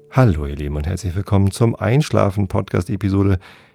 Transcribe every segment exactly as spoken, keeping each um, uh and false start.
Hallo ihr Lieben und herzlich willkommen zum Einschlafen-Podcast-Episode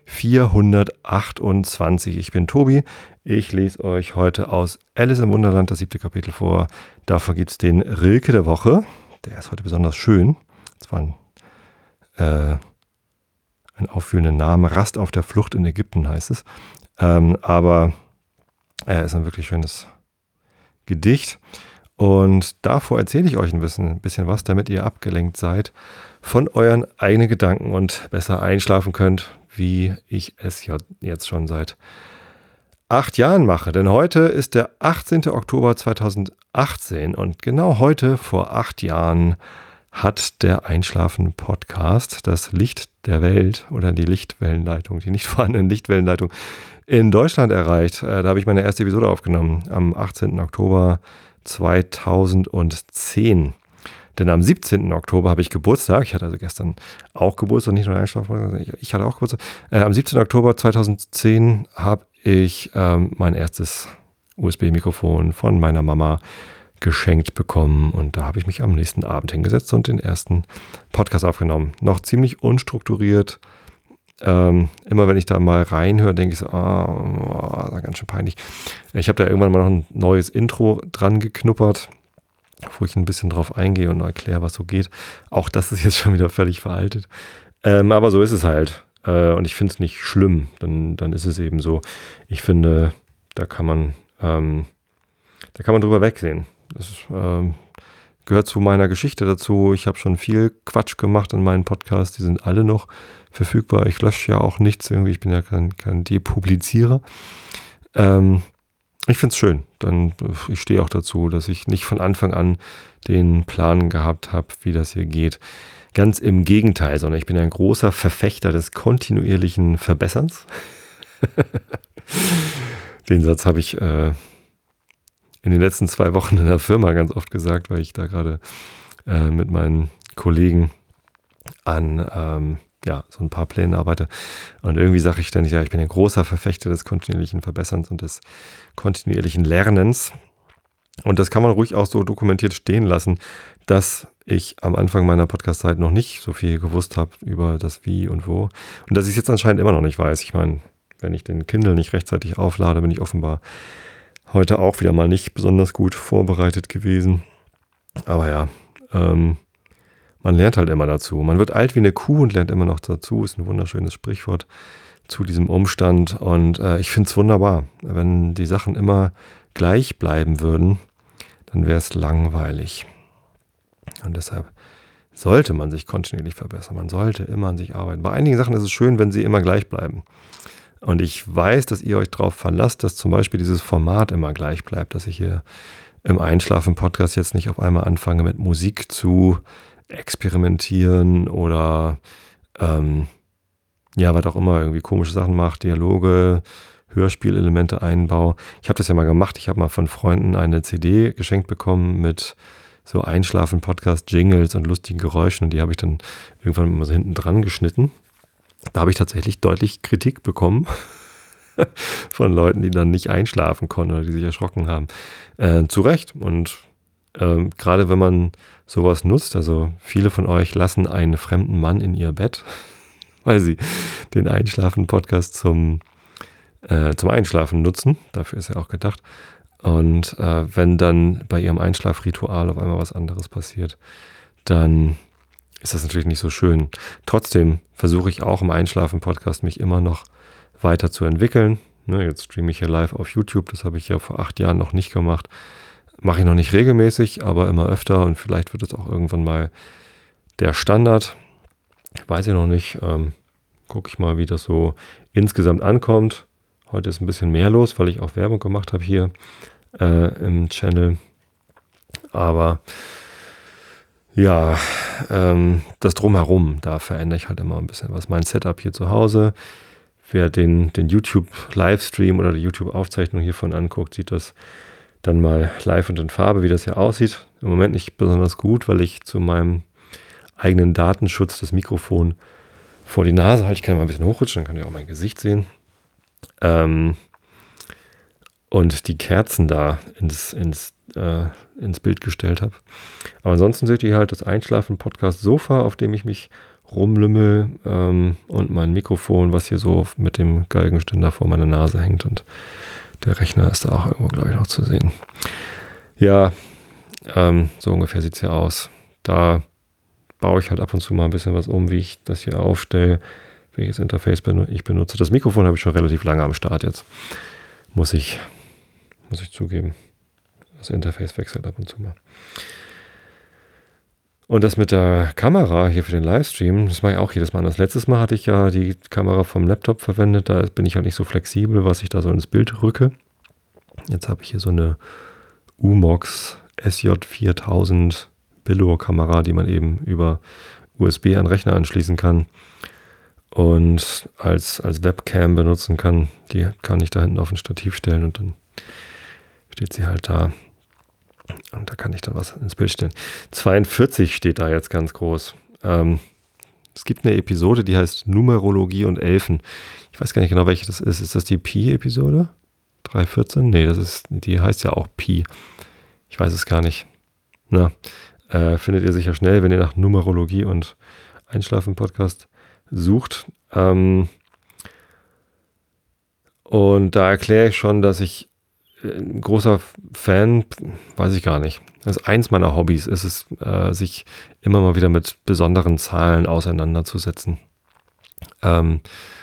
vierhundertachtundzwanzig. Ich bin Tobi, ich lese euch heute aus Alice im Wunderland das siebte Kapitel vor. Dafür gibt es den Rilke der Woche, der ist heute besonders schön. Das war ein, äh, ein aufführender Name, Rast auf der Flucht in Ägypten heißt es. Ähm, aber er ist ein wirklich schönes Gedicht. Und davor erzähle ich euch ein bisschen, ein bisschen was, damit ihr abgelenkt seid von euren eigenen Gedanken und besser einschlafen könnt, wie ich es ja jetzt schon seit acht Jahren mache. Denn heute ist der achtzehnte Oktober zweitausendachtzehn und genau heute vor acht Jahren hat der Einschlafen-Podcast das Licht der Welt oder die Lichtwellenleitung, die nicht vorhandene Lichtwellenleitung in Deutschland erreicht. Da habe ich meine erste Episode aufgenommen am achtzehnten Oktober zweitausendzehn. Denn am siebzehnten Oktober habe ich Geburtstag. Ich hatte also gestern auch Geburtstag, nicht nur Einschlafen. Ich hatte auch Geburtstag. Äh, am siebzehnten Oktober zweitausendzehn habe ich ähm, mein erstes U S B-Mikrofon von meiner Mama geschenkt bekommen. Und da habe ich mich am nächsten Abend hingesetzt und den ersten Podcast aufgenommen. Noch ziemlich unstrukturiert. Ähm, immer wenn ich da mal reinhöre, denke ich so, ah, oh, oh, ganz schön peinlich. Ich habe da irgendwann mal noch ein neues Intro dran geknuppert, wo ich ein bisschen drauf eingehe und erkläre, was so geht. Auch das ist jetzt schon wieder völlig veraltet. Ähm, aber so ist es halt. Äh, und ich finde es nicht schlimm. Dann, dann ist es eben so. Ich finde, da kann man, ähm, da kann man drüber wegsehen. Das ähm, gehört zu meiner Geschichte dazu. Ich habe schon viel Quatsch gemacht in meinen Podcasts. Die sind alle noch verfügbar. Ich lösche ja auch nichts irgendwie. Ich bin ja kein, kein Depublizierer. Ähm, ich finde es schön. Dann, ich stehe auch dazu, dass ich nicht von Anfang an den Plan gehabt habe, wie das hier geht. Ganz im Gegenteil, sondern ich bin ein großer Verfechter des kontinuierlichen Verbesserns. Den Satz habe ich äh, in den letzten zwei Wochen in der Firma ganz oft gesagt, weil ich da gerade äh, mit meinen Kollegen an ähm, ja, so ein paar Plänen arbeite. Und irgendwie sage ich ständig, ja, ich bin ein großer Verfechter des kontinuierlichen Verbesserns und des kontinuierlichen Lernens. Und das kann man ruhig auch so dokumentiert stehen lassen, dass ich am Anfang meiner Podcast-Zeit noch nicht so viel gewusst habe über das Wie und Wo. Und dass ich es jetzt anscheinend immer noch nicht weiß. Ich meine, wenn ich den Kindle nicht rechtzeitig auflade, bin ich offenbar heute auch wieder mal nicht besonders gut vorbereitet gewesen. Aber ja, ähm, man lernt halt immer dazu. Man wird alt wie eine Kuh und lernt immer noch dazu. Ist ein wunderschönes Sprichwort zu diesem Umstand. Und äh, ich finde es wunderbar. Wenn die Sachen immer gleich bleiben würden, dann wäre es langweilig. Und deshalb sollte man sich kontinuierlich verbessern. Man sollte immer an sich arbeiten. Bei einigen Sachen ist es schön, wenn sie immer gleich bleiben. Und ich weiß, dass ihr euch darauf verlasst, dass zum Beispiel dieses Format immer gleich bleibt, dass ich hier im Einschlafen-Podcast jetzt nicht auf einmal anfange mit Musik zu experimentieren oder ähm, ja, was auch immer, irgendwie komische Sachen macht, Dialoge, Hörspielelemente einbaue. Ich habe das ja mal gemacht, ich habe mal von Freunden eine C D geschenkt bekommen mit so Einschlafen-Podcast-Jingles und lustigen Geräuschen und die habe ich dann irgendwann mal so hinten dran geschnitten. Da habe ich tatsächlich deutlich Kritik bekommen von Leuten, die dann nicht einschlafen konnten oder die sich erschrocken haben. Äh, zu Recht. Und äh, gerade wenn man sowas nutzt, also viele von euch lassen einen fremden Mann in ihr Bett, weil sie den Einschlafen-Podcast zum, äh, zum Einschlafen nutzen. Dafür ist er auch gedacht. Und äh, wenn dann bei ihrem Einschlafritual auf einmal was anderes passiert, dann ist das natürlich nicht so schön. Trotzdem versuche ich auch im Einschlafen-Podcast mich immer noch weiter zu entwickeln. Ne, jetzt streame ich hier live auf YouTube, das habe ich ja vor acht Jahren noch nicht gemacht. Mache ich noch nicht regelmäßig, aber immer öfter und vielleicht wird es auch irgendwann mal der Standard. Weiß ich noch nicht. Ähm, gucke ich mal, wie das so insgesamt ankommt. Heute ist ein bisschen mehr los, weil ich auch Werbung gemacht habe hier äh, im Channel. Aber ja, ähm, das Drumherum, da verändere ich halt immer ein bisschen was. Mein Setup hier zu Hause, wer den, den YouTube-Livestream oder die YouTube-Aufzeichnung hiervon anguckt, sieht das dann mal live und in Farbe, wie das hier aussieht. Im Moment nicht besonders gut, weil ich zu meinem eigenen Datenschutz das Mikrofon vor die Nase halte. Ich kann mal ein bisschen hochrutschen, dann könnt ihr auch mein Gesicht sehen. Ähm, und die Kerzen da ins, ins, äh, ins Bild gestellt habe. Aber ansonsten seht ihr halt das Einschlafen-Podcast-Sofa, auf dem ich mich rumlümmel, ähm, und mein Mikrofon, was hier so mit dem Geigenständer vor meiner Nase hängt, und der Rechner ist da auch irgendwo, glaube ich, noch zu sehen. Ja, ähm, so ungefähr sieht es hier aus. Da baue ich halt ab und zu mal ein bisschen was um, wie ich das hier aufstelle, welches Interface ich benutze. Das Mikrofon habe ich schon relativ lange am Start jetzt. Muss ich, muss ich zugeben. Das Interface wechselt ab und zu mal. Und das mit der Kamera hier für den Livestream, das mache ich auch jedes Mal. Das letztes Mal hatte ich ja die Kamera vom Laptop verwendet. Da bin ich halt nicht so flexibel, was ich da so ins Bild rücke. Jetzt habe ich hier so eine Umox S J viertausend Billo-Kamera, die man eben über U S B an Rechner anschließen kann und als, als Webcam benutzen kann. Die kann ich da hinten auf ein Stativ stellen und dann steht sie halt da. Und da kann ich dann was ins Bild stellen. zweiundvierzig steht da jetzt ganz groß. Ähm, es gibt eine Episode, die heißt Numerologie und Elfen. Ich weiß gar nicht genau, welche das ist. Ist das die Pi-Episode? drei vierzehn? Nee, das ist, die heißt ja auch Pi. Ich weiß es gar nicht. Na, äh, findet ihr sicher schnell, wenn ihr nach Numerologie und Einschlafen-Podcast sucht. Ähm, und da erkläre ich schon, dass ich ein großer Fan, weiß ich gar nicht. Das ist eins meiner Hobbys, ist es, äh, sich immer mal wieder mit besonderen Zahlen auseinanderzusetzen. Ähm,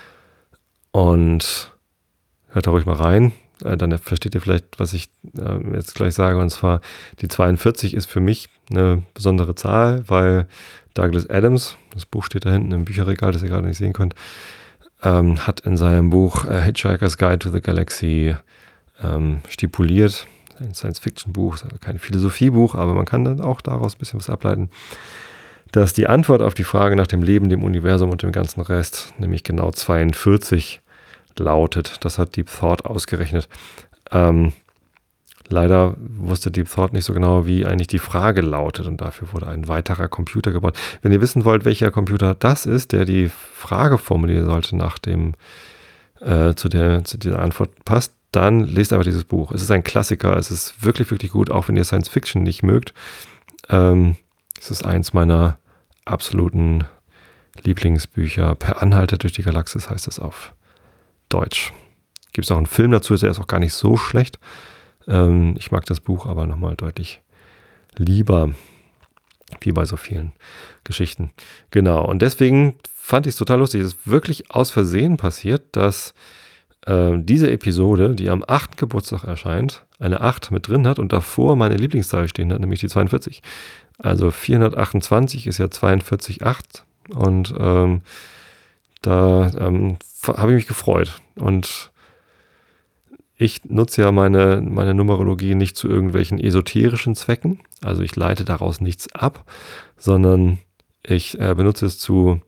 und hört da ruhig mal rein, äh, dann versteht ihr vielleicht, was ich äh, jetzt gleich sage. Und zwar, die zweiundvierzig ist für mich eine besondere Zahl, weil Douglas Adams, das Buch steht da hinten im Bücherregal, das ihr gerade nicht sehen könnt, ähm, hat in seinem Buch äh, Hitchhiker's Guide to the Galaxy Ähm, stipuliert, ein Science-Fiction-Buch, kein Philosophiebuch, aber man kann dann auch daraus ein bisschen was ableiten, dass die Antwort auf die Frage nach dem Leben, dem Universum und dem ganzen Rest, nämlich genau zweiundvierzig lautet. Das hat Deep Thought ausgerechnet. Ähm, leider wusste Deep Thought nicht so genau, wie eigentlich die Frage lautet, und dafür wurde ein weiterer Computer gebaut. Wenn ihr wissen wollt, welcher Computer das ist, der die Frage formulieren sollte, nach dem äh, zu, der, zu dieser Antwort passt, dann lest einfach dieses Buch. Es ist ein Klassiker, es ist wirklich, wirklich gut, auch wenn ihr Science Fiction nicht mögt. Ähm, es ist eins meiner absoluten Lieblingsbücher. Per Anhalter durch die Galaxis heißt es auf Deutsch. Gibt es auch einen Film dazu, der ist auch gar nicht so schlecht. Ähm, ich mag das Buch aber nochmal deutlich lieber, wie bei so vielen Geschichten. Genau, und deswegen fand ich es total lustig. Es ist wirklich aus Versehen passiert, dass diese Episode, die am achten Geburtstag erscheint, eine acht mit drin hat und davor meine Lieblingszahl stehen hat, nämlich die zweiundvierzig. Also vierhundertachtundzwanzig ist ja zweiundvierzig acht und ähm, da ähm, habe ich mich gefreut. Und ich nutze ja meine, meine Numerologie nicht zu irgendwelchen esoterischen Zwecken, also ich leite daraus nichts ab, sondern ich äh, benutze es zu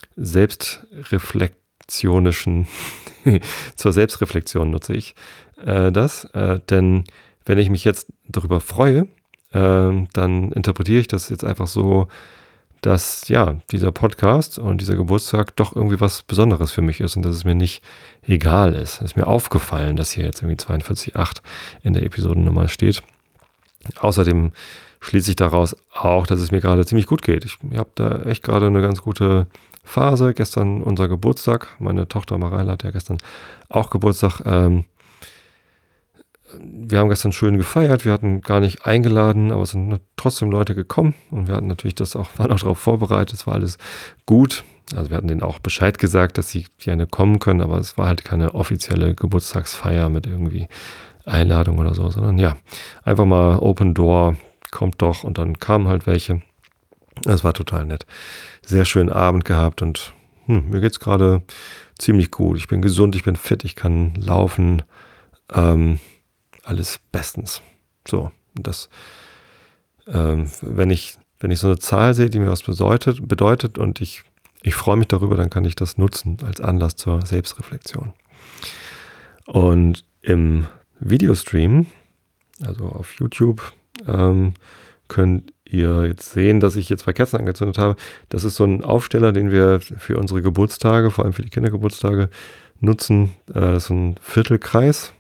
selbstreflektionischen zur Selbstreflexion nutze ich äh, das, äh, denn wenn ich mich jetzt darüber freue, äh, dann interpretiere ich das jetzt einfach so, dass ja, dieser Podcast und dieser Geburtstag doch irgendwie was Besonderes für mich ist und dass es mir nicht egal ist. Es ist mir aufgefallen, dass hier jetzt irgendwie zweiundvierzig acht in der Episodennummer steht. Außerdem schließe ich daraus auch, dass es mir gerade ziemlich gut geht. Ich habe da echt gerade eine ganz gute Phase. Gestern unser Geburtstag. Meine Tochter Mareile hat ja gestern auch Geburtstag. Ähm, wir haben gestern schön gefeiert. Wir hatten gar nicht eingeladen, aber es sind trotzdem Leute gekommen und wir hatten natürlich das auch, waren auch darauf vorbereitet. Es war alles gut. Also wir hatten denen auch Bescheid gesagt, dass sie gerne kommen können, aber es war halt keine offizielle Geburtstagsfeier mit irgendwie Einladung oder so, sondern ja, einfach mal Open Door, kommt doch, und dann kamen halt welche. Das war total nett. Sehr schönen Abend gehabt und hm, mir geht's gerade ziemlich gut. Ich bin gesund, ich bin fit, ich kann laufen. Ähm, alles bestens. So, das, ähm, wenn ich, wenn ich so eine Zahl sehe, die mir was bedeutet, bedeutet und ich, ich freue mich darüber, dann kann ich das nutzen als Anlass zur Selbstreflexion. Und im Videostream, also auf YouTube, ähm, könnt ihr jetzt sehen, dass ich hier zwei Kerzen angezündet habe. Das ist so ein Aufsteller, den wir für unsere Geburtstage, vor allem für die Kindergeburtstage, nutzen. Äh, das ist ein Viertelkreis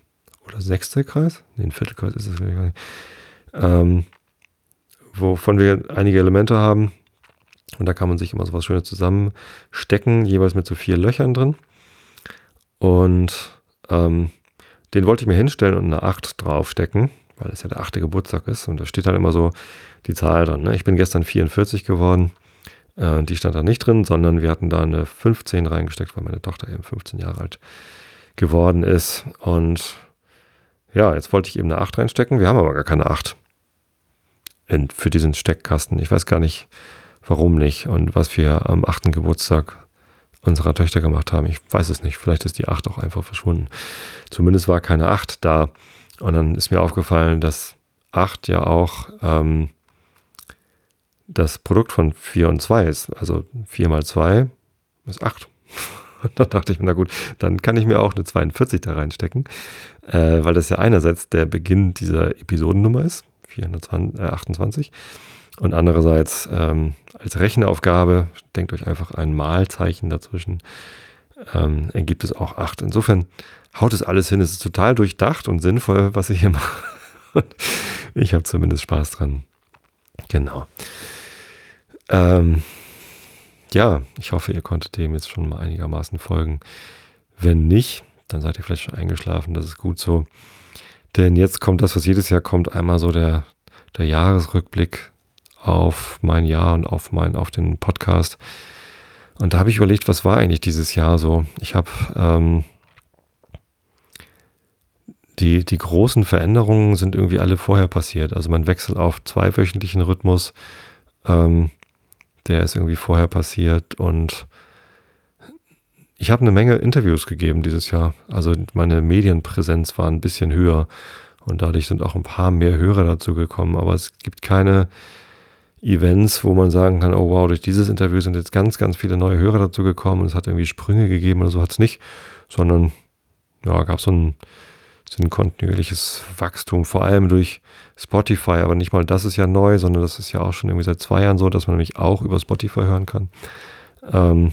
oder sechste Kreis, nee, ein Viertelkreis ist es gar nicht, ähm, wovon wir einige Elemente haben. Und da kann man sich immer so was Schönes zusammenstecken, jeweils mit so vier Löchern drin. Und ähm, den wollte ich mir hinstellen und eine acht draufstecken, weil es ja der achte Geburtstag ist. Und da steht dann immer so die Zahl dran. Ne? Ich bin gestern vierundvierzig geworden. Äh, die stand da nicht drin, sondern wir hatten da eine fünfzehn reingesteckt, weil meine Tochter eben fünfzehn Jahre alt geworden ist. Und ja, jetzt wollte ich eben eine acht reinstecken. Wir haben aber gar keine acht in, für diesen Steckkasten. Ich weiß gar nicht, warum nicht und was wir am achten Geburtstag unserer Töchter gemacht haben. Ich weiß es nicht. Vielleicht ist die acht auch einfach verschwunden. Zumindest war keine acht da. Und dann ist mir aufgefallen, dass acht ja auch ähm, das Produkt von vier und zwei ist. Also vier mal zwei ist acht. Und dann dachte ich mir, na gut, dann kann ich mir auch eine zweiundvierzig da reinstecken, äh, weil das ja einerseits der Beginn dieser Episodennummer ist, vierhundertachtundzwanzig, und andererseits ähm, als Rechenaufgabe, denkt euch einfach ein Malzeichen dazwischen, ähm, ergibt es auch acht. Insofern haut es alles hin, es ist total durchdacht und sinnvoll, was ich hier mache. Ich habe zumindest Spaß dran. Genau. Ähm, ja, ich hoffe, ihr konntet dem jetzt schon mal einigermaßen folgen. Wenn nicht, dann seid ihr vielleicht schon eingeschlafen, das ist gut so. Denn jetzt kommt das, was jedes Jahr kommt, einmal so der, der Jahresrückblick auf mein Jahr und auf, mein, auf den Podcast. Und da habe ich überlegt, was war eigentlich dieses Jahr so? Ich habe ähm, die, die großen Veränderungen sind irgendwie alle vorher passiert. Also mein Wechsel auf zweiwöchentlichen Rhythmus, ähm, der ist irgendwie vorher passiert. Und ich habe eine Menge Interviews gegeben dieses Jahr. Also meine Medienpräsenz war ein bisschen höher. Und dadurch sind auch ein paar mehr Hörer dazu gekommen. Aber es gibt keine Events, wo man sagen kann, oh wow, durch dieses Interview sind jetzt ganz, ganz viele neue Hörer dazu gekommen und es hat irgendwie Sprünge gegeben oder so hat es nicht, sondern ja, gab so ein, so ein kontinuierliches Wachstum, vor allem durch Spotify, aber nicht mal das ist ja neu, sondern das ist ja auch schon irgendwie seit zwei Jahren so, dass man nämlich auch über Spotify hören kann. Ähm,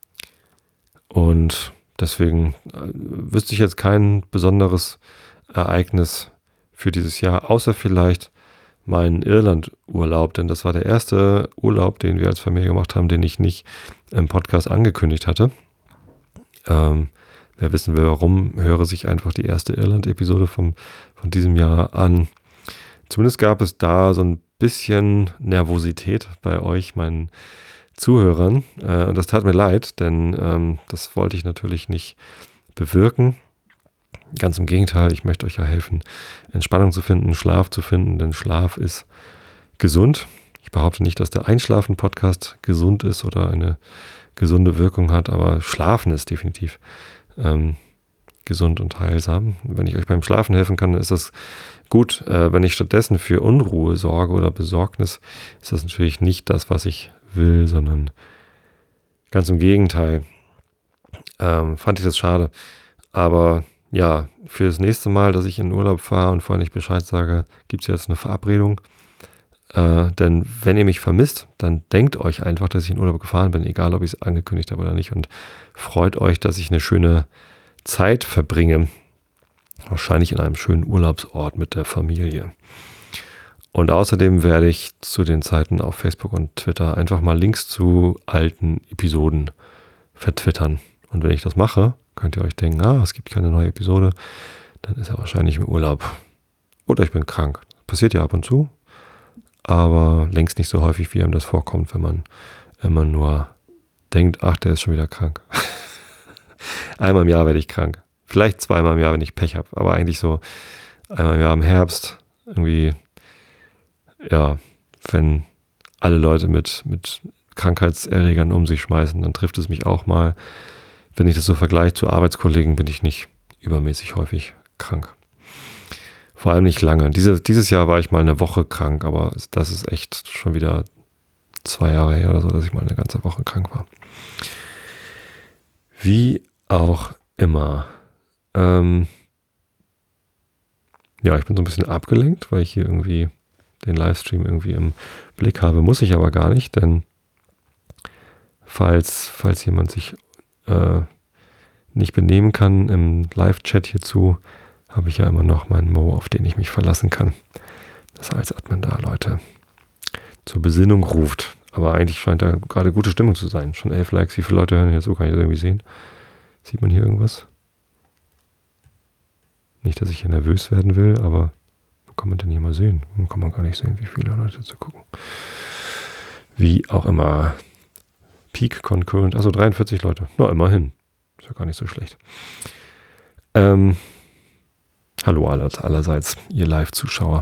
und deswegen äh, wüsste ich jetzt kein besonderes Ereignis für dieses Jahr, außer vielleicht meinen Irland-Urlaub, denn das war der erste Urlaub, den wir als Familie gemacht haben, den ich nicht im Podcast angekündigt hatte. Ähm, wer wissen will, warum, höre sich einfach die erste Irland-Episode vom, von diesem Jahr an. Zumindest gab es da so ein bisschen Nervosität bei euch, meinen Zuhörern. Äh, und das tat mir leid, denn ähm, das wollte ich natürlich nicht bewirken. Ganz im Gegenteil, ich möchte euch ja helfen, Entspannung zu finden, Schlaf zu finden, denn Schlaf ist gesund. Ich behaupte nicht, dass der Einschlafen-Podcast gesund ist oder eine gesunde Wirkung hat, aber Schlafen ist definitiv ähm, gesund und heilsam. Wenn ich euch beim Schlafen helfen kann, ist das gut. Äh, wenn ich stattdessen für Unruhe sorge oder Besorgnis, ist das natürlich nicht das, was ich will, sondern ganz im Gegenteil. Ähm, fand ich das schade. Aber ja, für das nächste Mal, dass ich in den Urlaub fahre und vorher nicht Bescheid sage, gibt es jetzt eine Verabredung. Äh, denn wenn ihr mich vermisst, dann denkt euch einfach, dass ich in Urlaub gefahren bin, egal ob ich es angekündigt habe oder nicht. Und freut euch, dass ich eine schöne Zeit verbringe. Wahrscheinlich in einem schönen Urlaubsort mit der Familie. Und außerdem werde ich zu den Zeiten auf Facebook und Twitter einfach mal Links zu alten Episoden vertwittern. Und wenn ich das mache, könnt ihr euch denken, ah, es gibt keine neue Episode, dann ist er wahrscheinlich im Urlaub. Oder ich bin krank. Passiert ja ab und zu, aber längst nicht so häufig, wie einem das vorkommt, wenn man immer nur denkt, ach, der ist schon wieder krank. Einmal im Jahr werde ich krank. Vielleicht zweimal im Jahr, wenn ich Pech habe, aber eigentlich so einmal im Jahr im Herbst, irgendwie, ja, wenn alle Leute mit, mit Krankheitserregern um sich schmeißen, dann trifft es mich auch mal. Wenn ich das so vergleiche zu Arbeitskollegen, bin ich nicht übermäßig häufig krank. Vor allem nicht lange. Diese, dieses Jahr war ich mal eine Woche krank, aber das ist echt schon wieder zwei Jahre her oder so, dass ich mal eine ganze Woche krank war. Wie auch immer. Ähm ja, ich bin so ein bisschen abgelenkt, weil ich hier irgendwie den Livestream irgendwie im Blick habe. Muss ich aber gar nicht, denn falls, falls jemand sich äh, nicht benehmen kann im Live-Chat hierzu, habe ich ja immer noch meinen Mo, auf den ich mich verlassen kann, dass als Admin da Leute zur Besinnung ruft. Aber eigentlich scheint da gerade gute Stimmung zu sein. Schon elf Likes, wie viele Leute hören jetzt so, kann ich das irgendwie sehen? Sieht man hier irgendwas? Nicht, dass ich hier nervös werden will, aber wo kann man denn hier mal sehen? Dann kann man gar nicht sehen, wie viele Leute zu gucken. Wie auch immer. Peak Concurrent, also dreiundvierzig Leute. Na, immerhin. Ist ja gar nicht so schlecht. Ähm, hallo aller, allerseits, ihr Live-Zuschauer.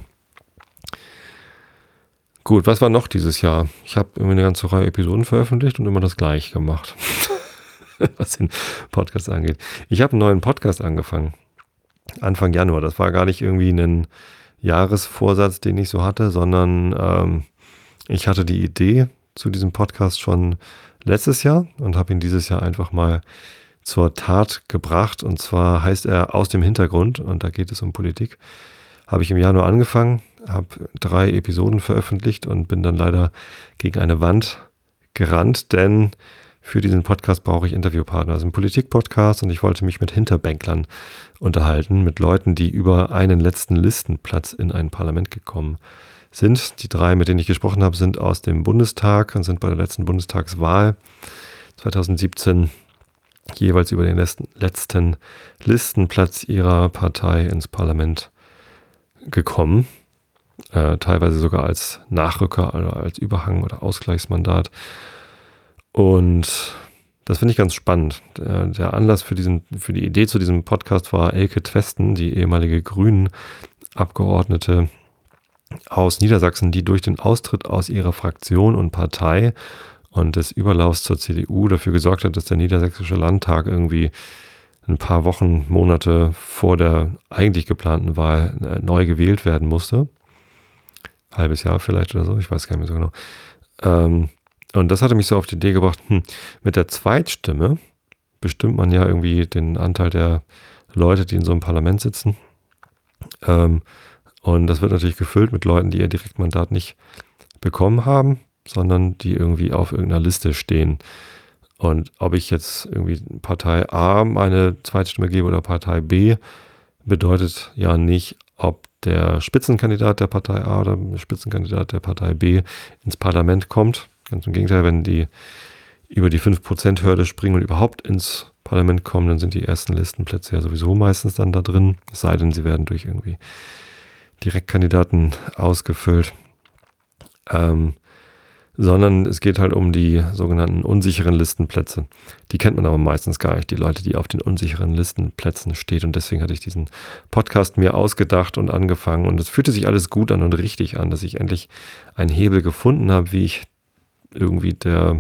Gut, was war noch dieses Jahr? Ich habe irgendwie eine ganze Reihe Episoden veröffentlicht und immer das Gleiche gemacht, was den Podcast angeht. Ich habe einen neuen Podcast angefangen. Anfang Januar. Das war gar nicht irgendwie ein Jahresvorsatz, den ich so hatte, sondern ähm, ich hatte die Idee zu diesem Podcast schon letztes Jahr und habe ihn dieses Jahr einfach mal zur Tat gebracht. Und zwar heißt er Aus dem Hintergrund und da geht es um Politik. Habe ich im Januar angefangen, habe drei Episoden veröffentlicht und bin dann leider gegen eine Wand gerannt, denn für diesen Podcast brauche ich Interviewpartner. Das ist ein Politik-Podcast und ich wollte mich mit Hinterbänklern unterhalten, mit Leuten, die über einen letzten Listenplatz in ein Parlament gekommen sind. Die drei, mit denen ich gesprochen habe, sind aus dem Bundestag und sind bei der letzten Bundestagswahl zwanzig siebzehn jeweils über den letzten, letzten Listenplatz ihrer Partei ins Parlament gekommen. Äh, teilweise sogar als Nachrücker oder als Überhang oder Ausgleichsmandat. Und das finde ich ganz spannend. Der, der Anlass für diesen, für die Idee zu diesem Podcast war Elke Twesten, die ehemalige Grünen-Abgeordnete aus Niedersachsen, die durch den Austritt aus ihrer Fraktion und Partei und des Überlaufs zur C D U dafür gesorgt hat, dass der Niedersächsische Landtag irgendwie ein paar Wochen, Monate vor der eigentlich geplanten Wahl neu gewählt werden musste. Halbes Jahr vielleicht oder so, ich weiß gar nicht mehr so genau. Ähm, Und das hatte mich so auf die Idee gebracht, hm, mit der Zweitstimme bestimmt man ja irgendwie den Anteil der Leute, die in so einem Parlament sitzen. Ähm, und das wird natürlich gefüllt mit Leuten, die ihr Direktmandat nicht bekommen haben, sondern die irgendwie auf irgendeiner Liste stehen. Und ob ich jetzt irgendwie Partei A meine Zweitstimme gebe oder Partei B, bedeutet ja nicht, ob der Spitzenkandidat der Partei A oder der Spitzenkandidat der Partei B ins Parlament kommt. Ganz im Gegenteil, wenn die über die fünf Prozent Hürde springen und überhaupt ins Parlament kommen, dann sind die ersten Listenplätze ja sowieso meistens dann da drin. Es sei denn, sie werden durch irgendwie Direktkandidaten ausgefüllt. Ähm, sondern es geht halt um die sogenannten unsicheren Listenplätze. Die kennt man aber meistens gar nicht, die Leute, die auf den unsicheren Listenplätzen stehen. Und deswegen hatte ich diesen Podcast mir ausgedacht und angefangen. Und es fühlte sich alles gut an und richtig an, dass ich endlich einen Hebel gefunden habe, wie ich irgendwie der,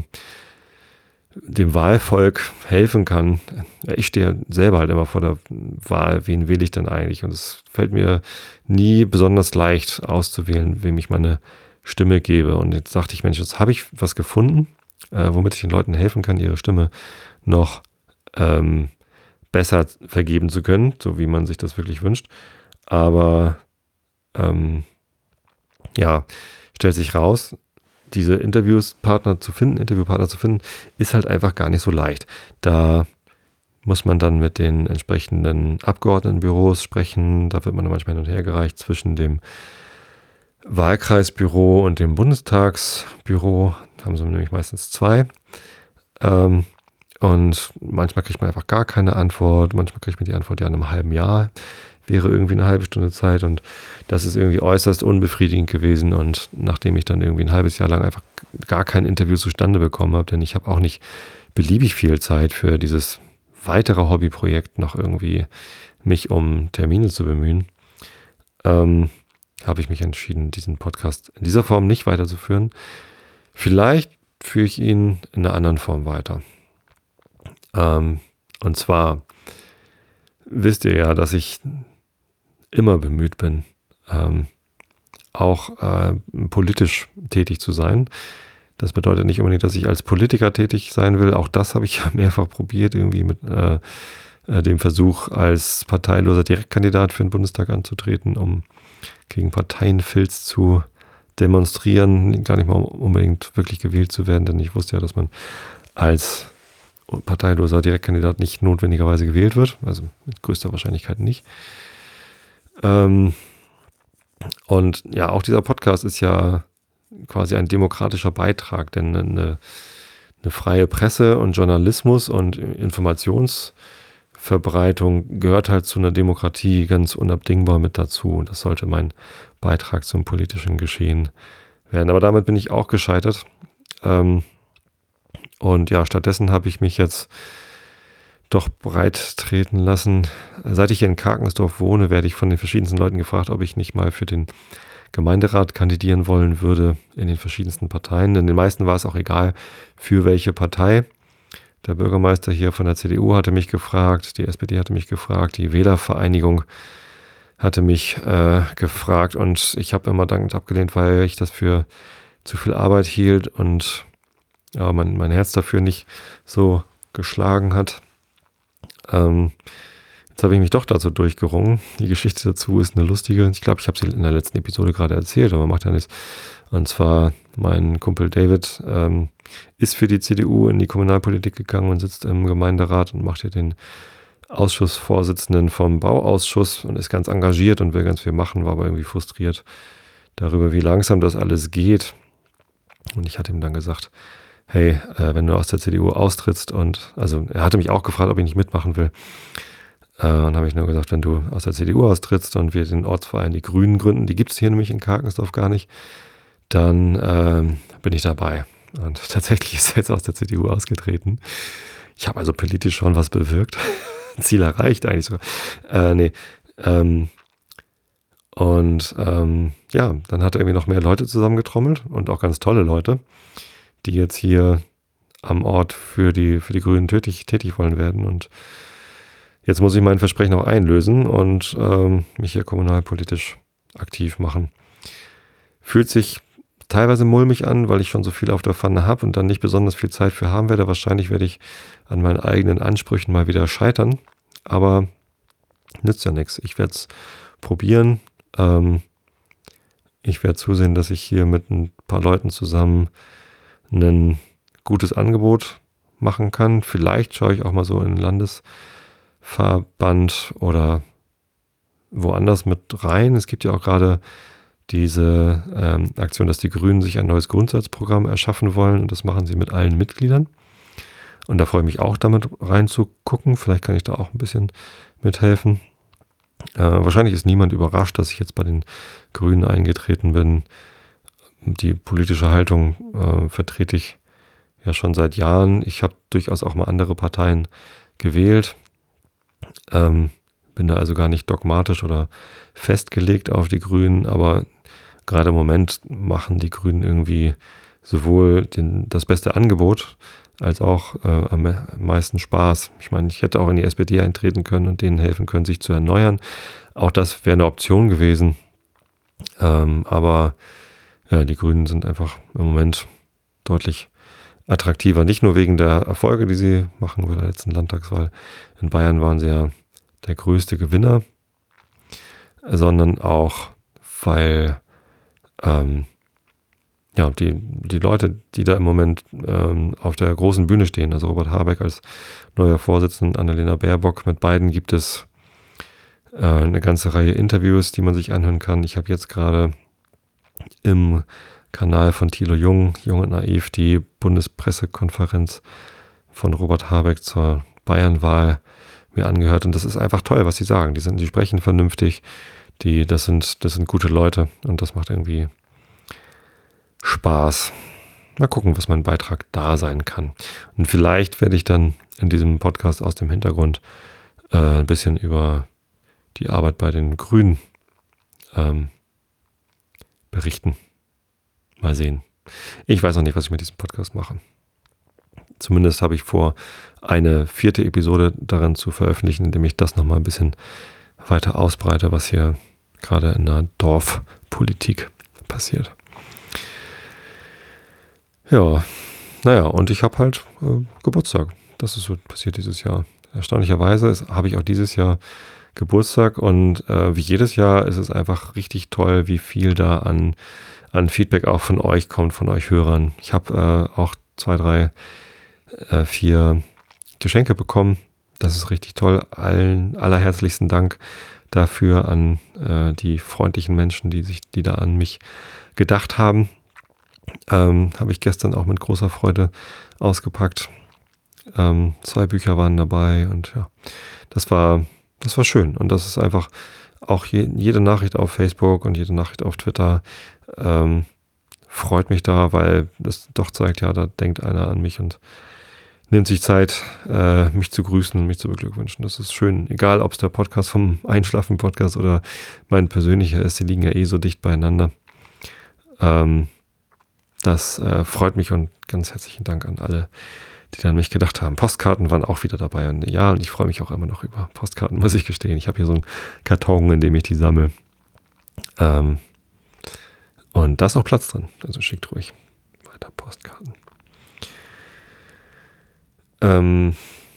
dem Wahlvolk helfen kann. Ich stehe selber halt immer vor der Wahl, wen wähle ich denn eigentlich? Und es fällt mir nie besonders leicht auszuwählen, wem ich meine Stimme gebe. Und jetzt dachte ich, Mensch, jetzt habe ich was gefunden, äh, womit ich den Leuten helfen kann, ihre Stimme noch ähm, besser vergeben zu können, so wie man sich das wirklich wünscht. Aber ähm, ja, stellt sich raus, diese Interviewspartner zu finden, Interviewpartner zu finden, ist halt einfach gar nicht so leicht. Da muss man dann mit den entsprechenden Abgeordnetenbüros sprechen. Da wird man dann manchmal hin und her gereicht zwischen dem Wahlkreisbüro und dem Bundestagsbüro. Da haben sie nämlich meistens zwei. Ähm, und manchmal kriegt man einfach gar keine Antwort. Manchmal kriegt man die Antwort ja in einem halben Jahr. Wäre irgendwie eine halbe Stunde Zeit und das ist irgendwie äußerst unbefriedigend gewesen. Und nachdem ich dann irgendwie ein halbes Jahr lang einfach gar kein Interview zustande bekommen habe, denn ich habe auch nicht beliebig viel Zeit für dieses weitere Hobbyprojekt noch irgendwie mich um Termine zu bemühen, ähm, habe ich mich entschieden, diesen Podcast in dieser Form nicht weiterzuführen. Vielleicht führe ich ihn in einer anderen Form weiter. Ähm, und zwar wisst ihr ja, dass ich immer bemüht bin, ähm, auch äh, politisch tätig zu sein. Das bedeutet nicht unbedingt, dass ich als Politiker tätig sein will. Auch das habe ich ja mehrfach probiert, irgendwie mit äh, äh, dem Versuch, als parteiloser Direktkandidat für den Bundestag anzutreten, um gegen Parteienfilz zu demonstrieren, gar nicht mal unbedingt wirklich gewählt zu werden, denn ich wusste ja, dass man als parteiloser Direktkandidat nicht notwendigerweise gewählt wird, also mit größter Wahrscheinlichkeit nicht. Ähm, und ja, auch dieser Podcast ist ja quasi ein demokratischer Beitrag, denn eine, eine freie Presse und Journalismus und Informationsverbreitung gehört halt zu einer Demokratie ganz unabdingbar mit dazu. Und das sollte mein Beitrag zum politischen Geschehen werden. Aber damit bin ich auch gescheitert. Ähm, und ja, stattdessen habe ich mich jetzt doch breit treten lassen. Seit ich hier in Karkensdorf wohne, werde ich von den verschiedensten Leuten gefragt, ob ich nicht mal für den Gemeinderat kandidieren wollen würde in den verschiedensten Parteien. Denn den meisten war es auch egal, für welche Partei. Der Bürgermeister hier von der C D U hatte mich gefragt, die S P D hatte mich gefragt, die Wählervereinigung hatte mich äh, gefragt und ich habe immer dankend abgelehnt, weil ich das für zu viel Arbeit hielt und ja, mein, mein Herz dafür nicht so geschlagen hat. Ähm, jetzt habe ich mich doch dazu durchgerungen. Die Geschichte dazu ist eine lustige. Ich glaube, ich habe sie in der letzten Episode gerade erzählt, aber macht ja nichts. Und zwar mein Kumpel David ähm, ist für die C D U in die Kommunalpolitik gegangen und sitzt im Gemeinderat und macht hier den Ausschussvorsitzenden vom Bauausschuss und ist ganz engagiert und will ganz viel machen, war aber irgendwie frustriert darüber, wie langsam das alles geht. Und ich hatte ihm dann gesagt, hey, äh, wenn du aus der C D U austrittst und, also er hatte mich auch gefragt, ob ich nicht mitmachen will. Äh, und habe ich nur gesagt, wenn du aus der C D U austrittst und wir den Ortsverein Die Grünen gründen, die gibt es hier nämlich in Karkensdorf gar nicht, dann ähm, bin ich dabei. Und tatsächlich ist er jetzt aus der C D U ausgetreten. Ich habe also politisch schon was bewirkt. Ziel erreicht eigentlich sogar. Äh, nee, ähm, und ähm, ja, dann hat er irgendwie noch mehr Leute zusammengetrommelt und auch ganz tolle Leute, die jetzt hier am Ort für die, für die Grünen tätig, tätig wollen werden. Und jetzt muss ich mein Versprechen auch einlösen und ähm, mich hier kommunalpolitisch aktiv machen. Fühlt sich teilweise mulmig an, weil ich schon so viel auf der Pfanne habe und dann nicht besonders viel Zeit für haben werde. Wahrscheinlich werde ich an meinen eigenen Ansprüchen mal wieder scheitern, aber nützt ja nichts. Ich werde es probieren. Ähm, ich werde zusehen, dass ich hier mit ein paar Leuten zusammen ein gutes Angebot machen kann. Vielleicht schaue ich auch mal so in den Landesverband oder woanders mit rein. Es gibt ja auch gerade diese ähm, Aktion, dass die Grünen sich ein neues Grundsatzprogramm erschaffen wollen und das machen sie mit allen Mitgliedern. Und da freue ich mich auch, damit reinzugucken. Vielleicht kann ich da auch ein bisschen mithelfen. Äh, wahrscheinlich ist niemand überrascht, dass ich jetzt bei den Grünen eingetreten bin. Die politische Haltung äh, vertrete ich ja schon seit Jahren. Ich habe durchaus auch mal andere Parteien gewählt. Ähm, bin da also gar nicht dogmatisch oder festgelegt auf die Grünen, aber gerade im Moment machen die Grünen irgendwie sowohl den, das beste Angebot als auch äh, am meisten Spaß. Ich meine, ich hätte auch in die S P D eintreten können und denen helfen können, sich zu erneuern. Auch das wäre eine Option gewesen. Ähm, aber ja, die Grünen sind einfach im Moment deutlich attraktiver. Nicht nur wegen der Erfolge, die sie machen bei der letzten Landtagswahl. In Bayern waren sie ja der größte Gewinner, sondern auch, weil ähm, ja, die, die Leute, die da im Moment ähm, auf der großen Bühne stehen, also Robert Habeck als neuer Vorsitzender, Annalena Baerbock, mit beiden gibt es äh, eine ganze Reihe Interviews, die man sich anhören kann. Ich habe jetzt gerade im Kanal von Thilo Jung, Jung und Naiv, die Bundespressekonferenz von Robert Habeck zur Bayernwahl mir angehört und das ist einfach toll, was sie sagen. Die sind, die sprechen vernünftig, die, das sind, das sind gute Leute und das macht irgendwie Spaß. Mal gucken, was mein Beitrag da sein kann. Und vielleicht werde ich dann in diesem Podcast aus dem Hintergrund äh, ein bisschen über die Arbeit bei den Grünen ähm, berichten. Mal sehen. Ich weiß noch nicht, was ich mit diesem Podcast mache. Zumindest habe ich vor, eine vierte Episode daran zu veröffentlichen, indem ich das nochmal ein bisschen weiter ausbreite, was hier gerade in der Dorfpolitik passiert. Ja, naja, und ich habe halt äh, Geburtstag. Das ist so passiert dieses Jahr. Erstaunlicherweise habe ich auch dieses Jahr Geburtstag und äh, wie jedes Jahr ist es einfach richtig toll, wie viel da an, an Feedback auch von euch kommt, von euch Hörern. Ich habe äh, auch zwei, drei, äh, vier Geschenke bekommen. Das ist richtig toll. Allen allerherzlichsten Dank dafür an äh, die freundlichen Menschen, die sich, die da an mich gedacht haben. Ähm, habe ich gestern auch mit großer Freude ausgepackt. Ähm, zwei Bücher waren dabei und ja, das war, das war schön. Und das ist einfach auch je, jede Nachricht auf Facebook und jede Nachricht auf Twitter ähm, freut mich da, weil das doch zeigt, ja, da denkt einer an mich und nimmt sich Zeit, äh, mich zu grüßen und mich zu beglückwünschen. Das ist schön. Egal, ob es der Podcast vom Einschlafen-Podcast oder mein persönlicher ist, die liegen ja eh so dicht beieinander. Ähm, das äh, freut mich und ganz herzlichen Dank an alle, die an mich gedacht haben. Postkarten waren auch wieder dabei. Und ja, und ich freue mich auch immer noch über Postkarten, muss ich gestehen. Ich habe hier so einen Karton, in dem ich die sammle. Ähm, und da ist noch Platz drin. Also schickt ruhig weiter Postkarten. Ähm,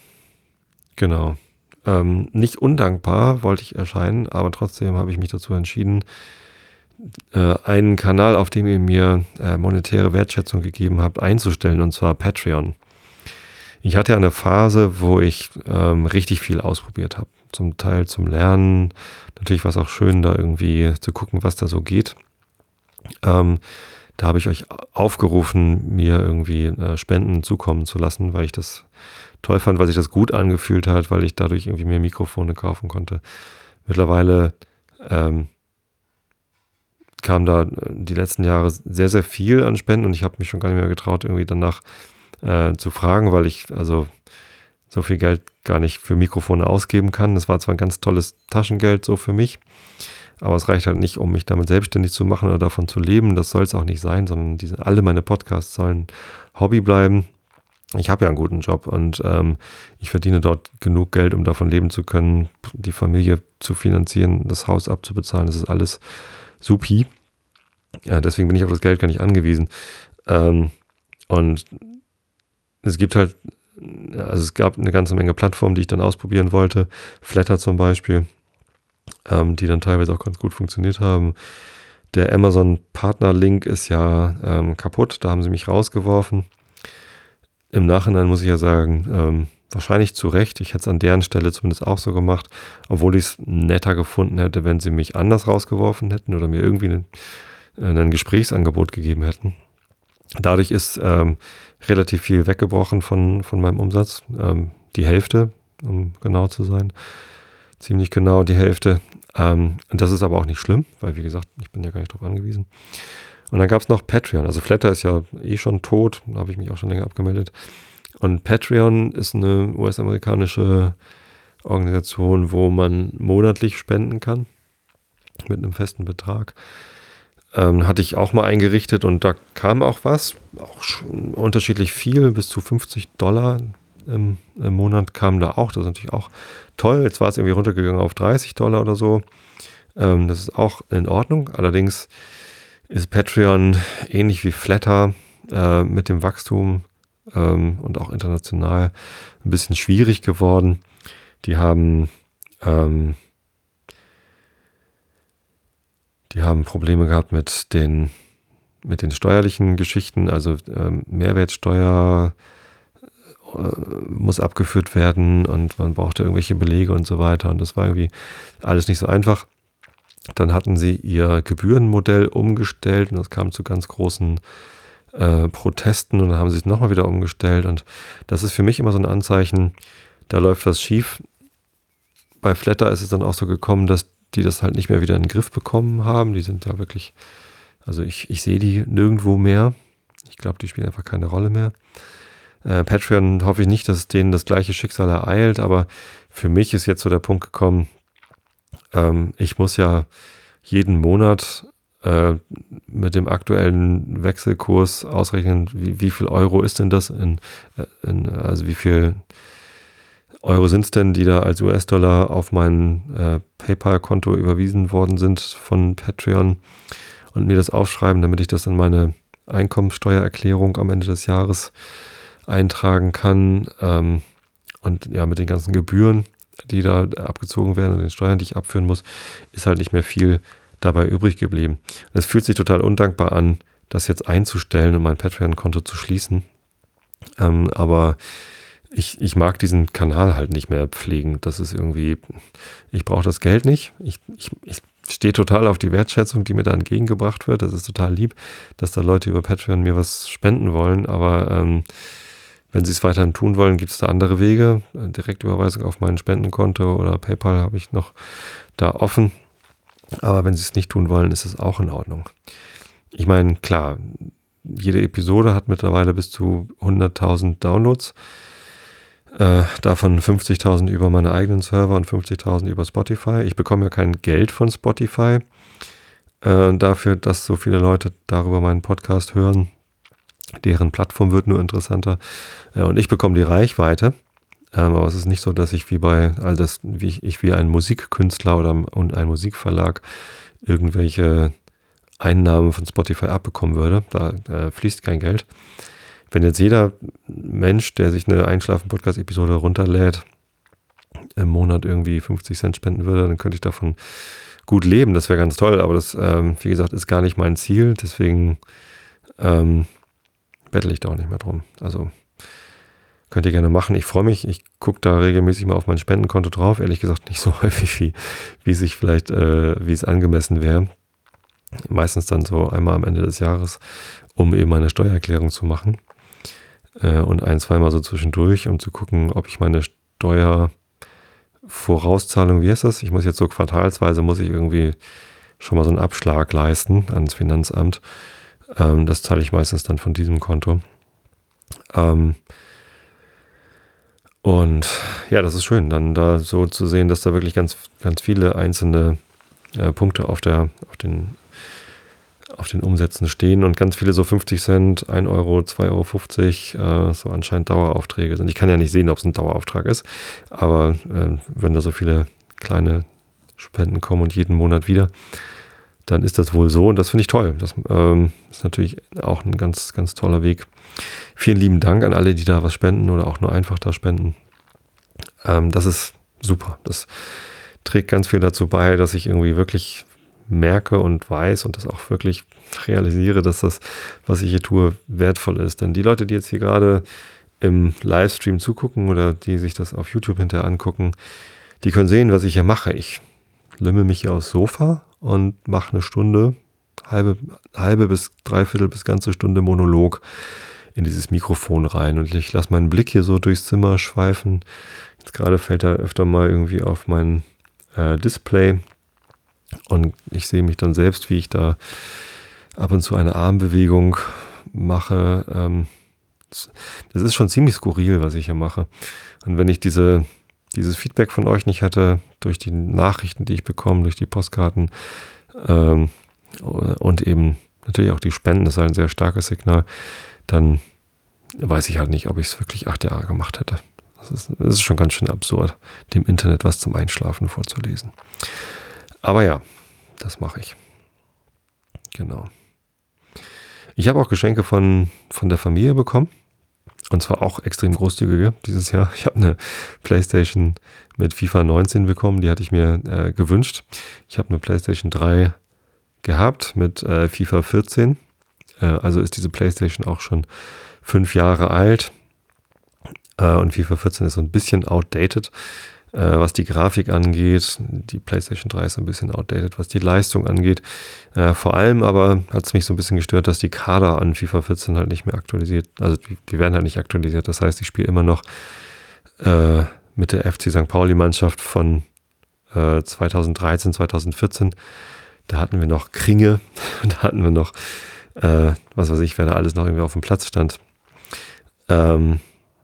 genau. Ähm, nicht undankbar wollte ich erscheinen, aber trotzdem habe ich mich dazu entschieden, äh, einen Kanal, auf dem ihr mir äh, monetäre Wertschätzung gegeben habt, einzustellen, und zwar Patreon. Ich hatte ja eine Phase, wo ich ähm, richtig viel ausprobiert habe. Zum Teil zum Lernen. Natürlich war es auch schön, da irgendwie zu gucken, was da so geht. Ähm, da habe ich euch aufgerufen, mir irgendwie äh, Spenden zukommen zu lassen, weil ich das toll fand, weil sich das gut angefühlt hat, weil ich dadurch irgendwie mehr Mikrofone kaufen konnte. Mittlerweile ähm, kam da die letzten Jahre sehr, sehr viel an Spenden und ich habe mich schon gar nicht mehr getraut, irgendwie danach äh, zu fragen, weil ich also so viel Geld gar nicht für Mikrofone ausgeben kann. Das war zwar ein ganz tolles Taschengeld so für mich, aber es reicht halt nicht, um mich damit selbstständig zu machen oder davon zu leben. Das soll es auch nicht sein, sondern diese, alle meine Podcasts sollen Hobby bleiben. Ich habe ja einen guten Job und ähm, ich verdiene dort genug Geld, um davon leben zu können, die Familie zu finanzieren, das Haus abzubezahlen. Das ist alles supi. Ja, deswegen bin ich auf das Geld gar nicht angewiesen. Ähm, und es gibt halt, also es gab eine ganze Menge Plattformen, die ich dann ausprobieren wollte. Flatter zum Beispiel, ähm, die dann teilweise auch ganz gut funktioniert haben. Der Amazon-Partner-Link ist ja ähm, kaputt, da haben sie mich rausgeworfen. Im Nachhinein muss ich ja sagen, ähm, wahrscheinlich zu Recht. Ich hätte es an deren Stelle zumindest auch so gemacht, obwohl ich es netter gefunden hätte, wenn sie mich anders rausgeworfen hätten oder mir irgendwie ein, ein Gesprächsangebot gegeben hätten. Dadurch ist ähm, relativ viel weggebrochen von, von meinem Umsatz. Ähm, die Hälfte, um genau zu sein. Ziemlich genau die Hälfte. Ähm, und das ist aber auch nicht schlimm, weil wie gesagt, ich bin ja gar nicht drauf angewiesen. Und dann gab es noch Patreon. Also Flatter ist ja eh schon tot, da habe ich mich auch schon länger abgemeldet. Und Patreon ist eine U S-amerikanische Organisation, wo man monatlich spenden kann mit einem festen Betrag. Ähm, hatte ich auch mal eingerichtet und da kam auch was, auch schon unterschiedlich viel, bis zu fünfzig Dollar im, im Monat kam da auch. Das ist natürlich auch toll. Jetzt war es irgendwie runtergegangen auf dreißig Dollar oder so. Ähm, das ist auch in Ordnung. Allerdings ist Patreon ähnlich wie Flatter äh, mit dem Wachstum ähm, und auch international ein bisschen schwierig geworden. Die haben ähm, die haben Probleme gehabt mit den mit den steuerlichen Geschichten, also ähm, Mehrwertsteuer äh, muss abgeführt werden und man brauchte irgendwelche Belege und so weiter und das war irgendwie alles nicht so einfach. Dann hatten sie ihr Gebührenmodell umgestellt und das kam zu ganz großen äh, Protesten und dann haben sie es nochmal wieder umgestellt und das ist für mich immer so ein Anzeichen, da läuft was schief. Bei Flatter ist es dann auch so gekommen, dass die das halt nicht mehr wieder in den Griff bekommen haben. Die sind da wirklich, also ich, ich sehe die nirgendwo mehr. Ich glaube, die spielen einfach keine Rolle mehr. Äh, Patreon hoffe ich nicht, dass denen das gleiche Schicksal ereilt, aber für mich ist jetzt so der Punkt gekommen, ähm, ich muss ja jeden Monat äh, mit dem aktuellen Wechselkurs ausrechnen, wie, wie viel Euro ist denn das in, in also wie viel Euro sind es denn, die da als U S-Dollar auf mein äh, PayPal-Konto überwiesen worden sind von Patreon und mir das aufschreiben, damit ich das in meine Einkommensteuererklärung am Ende des Jahres eintragen kann. Ähm, und ja, mit den ganzen Gebühren, die da abgezogen werden und den Steuern, die ich abführen muss, ist halt nicht mehr viel dabei übrig geblieben. Es fühlt sich total undankbar an, das jetzt einzustellen und mein Patreon-Konto zu schließen. Ähm, aber ich, ich mag diesen Kanal halt nicht mehr pflegen. Das ist irgendwie, ich brauche das Geld nicht. Ich, ich, ich stehe total auf die Wertschätzung, die mir da entgegengebracht wird. Das ist total lieb, dass da Leute über Patreon mir was spenden wollen. Aber ähm, wenn sie es weiterhin tun wollen, gibt es da andere Wege. Direktüberweisung auf mein Spendenkonto oder PayPal habe ich noch da offen. Aber wenn sie es nicht tun wollen, ist es auch in Ordnung. Ich meine, klar, jede Episode hat mittlerweile bis zu hunderttausend Downloads. Äh, davon fünfzigtausend über meine eigenen Server und fünfzigtausend über Spotify. Ich bekomme ja kein Geld von Spotify äh, dafür, dass so viele Leute darüber meinen Podcast hören. Deren Plattform wird nur interessanter. Äh, und ich bekomme die Reichweite. Ähm, aber es ist nicht so, dass ich wie bei all das, wie ich, ich wie ein Musikkünstler oder und ein Musikverlag irgendwelche Einnahmen von Spotify abbekommen würde. Da äh, fließt kein Geld. Wenn jetzt jeder Mensch, der sich eine Einschlafen-Podcast-Episode runterlädt, im Monat irgendwie fünfzig Cent spenden würde, dann könnte ich davon gut leben. Das wäre ganz toll, aber das, ähm, wie gesagt, ist gar nicht mein Ziel. Deswegen ähm, bettle ich da auch nicht mehr drum. Also könnt ihr gerne machen. Ich freue mich. Ich gucke da regelmäßig mal auf mein Spendenkonto drauf. Ehrlich gesagt nicht so häufig, wie, wie sich vielleicht, äh, wie es angemessen wäre. Meistens dann so einmal am Ende des Jahres, um eben meine Steuererklärung zu machen. Und ein-, zweimal so zwischendurch, um zu gucken, ob ich meine Steuervorauszahlung, wie heißt das? Ich muss jetzt so quartalsweise, muss ich irgendwie schon mal so einen Abschlag leisten ans Finanzamt. Das zahle ich meistens dann von diesem Konto. Und ja, das ist schön, dann da so zu sehen, dass da wirklich ganz, ganz viele einzelne Punkte auf der, auf den auf den Umsätzen stehen und ganz viele so fünfzig Cent, ein Euro, zwei Euro fünfzig, äh, so anscheinend Daueraufträge sind. Ich kann ja nicht sehen, ob es ein Dauerauftrag ist, aber äh, wenn da so viele kleine Spenden kommen und jeden Monat wieder, dann ist das wohl so und das finde ich toll. Das ähm, ist natürlich auch ein ganz, ganz toller Weg. Vielen lieben Dank an alle, die da was spenden oder auch nur einfach da spenden. Ähm, das ist super. Das trägt ganz viel dazu bei, dass ich irgendwie wirklich merke und weiß und das auch wirklich realisiere, dass das, was ich hier tue, wertvoll ist. Denn die Leute, die jetzt hier gerade im Livestream zugucken oder die sich das auf YouTube hinterher angucken, die können sehen, was ich hier mache. Ich lümmel mich hier aufs Sofa und mache eine Stunde, halbe, halbe bis dreiviertel bis ganze Stunde Monolog in dieses Mikrofon rein und ich lasse meinen Blick hier so durchs Zimmer schweifen. Jetzt gerade fällt er öfter mal irgendwie auf mein äh, Display. Und ich sehe mich dann selbst, wie ich da ab und zu eine Armbewegung mache. Ähm, das ist schon ziemlich skurril, was ich hier mache. Und wenn ich diese, dieses Feedback von euch nicht hätte, durch die Nachrichten, die ich bekomme, durch die Postkarten ähm, und eben natürlich auch die Spenden, das ist ein sehr starkes Signal, dann weiß ich halt nicht, ob ich es wirklich acht Jahre gemacht hätte. Das ist, das ist schon ganz schön absurd, dem Internet was zum Einschlafen vorzulesen. Aber ja, das mache ich. Genau. Ich habe auch Geschenke von, von der Familie bekommen. Und zwar auch extrem großzügige dieses Jahr. Ich habe eine PlayStation mit FIFA neunzehn bekommen. Die hatte ich mir äh, gewünscht. Ich habe eine PlayStation drei gehabt mit äh, FIFA vierzehn. Äh, also ist diese PlayStation auch schon fünf Jahre alt. Äh, und FIFA vierzehn ist so ein bisschen outdated. Was die Grafik angeht, die PlayStation drei ist ein bisschen outdated, was die Leistung angeht. Äh, vor allem aber hat es mich so ein bisschen gestört, dass die Kader an FIFA vierzehn halt nicht mehr aktualisiert, also die, die werden halt nicht aktualisiert. Das heißt, ich spiele immer noch äh, mit der F C Sankt Pauli-Mannschaft von äh, zweitausenddreizehn, zweitausendvierzehn. Da hatten wir noch Kringe, da hatten wir noch, äh, was weiß ich, wer da alles noch irgendwie auf dem Platz stand. Ähm,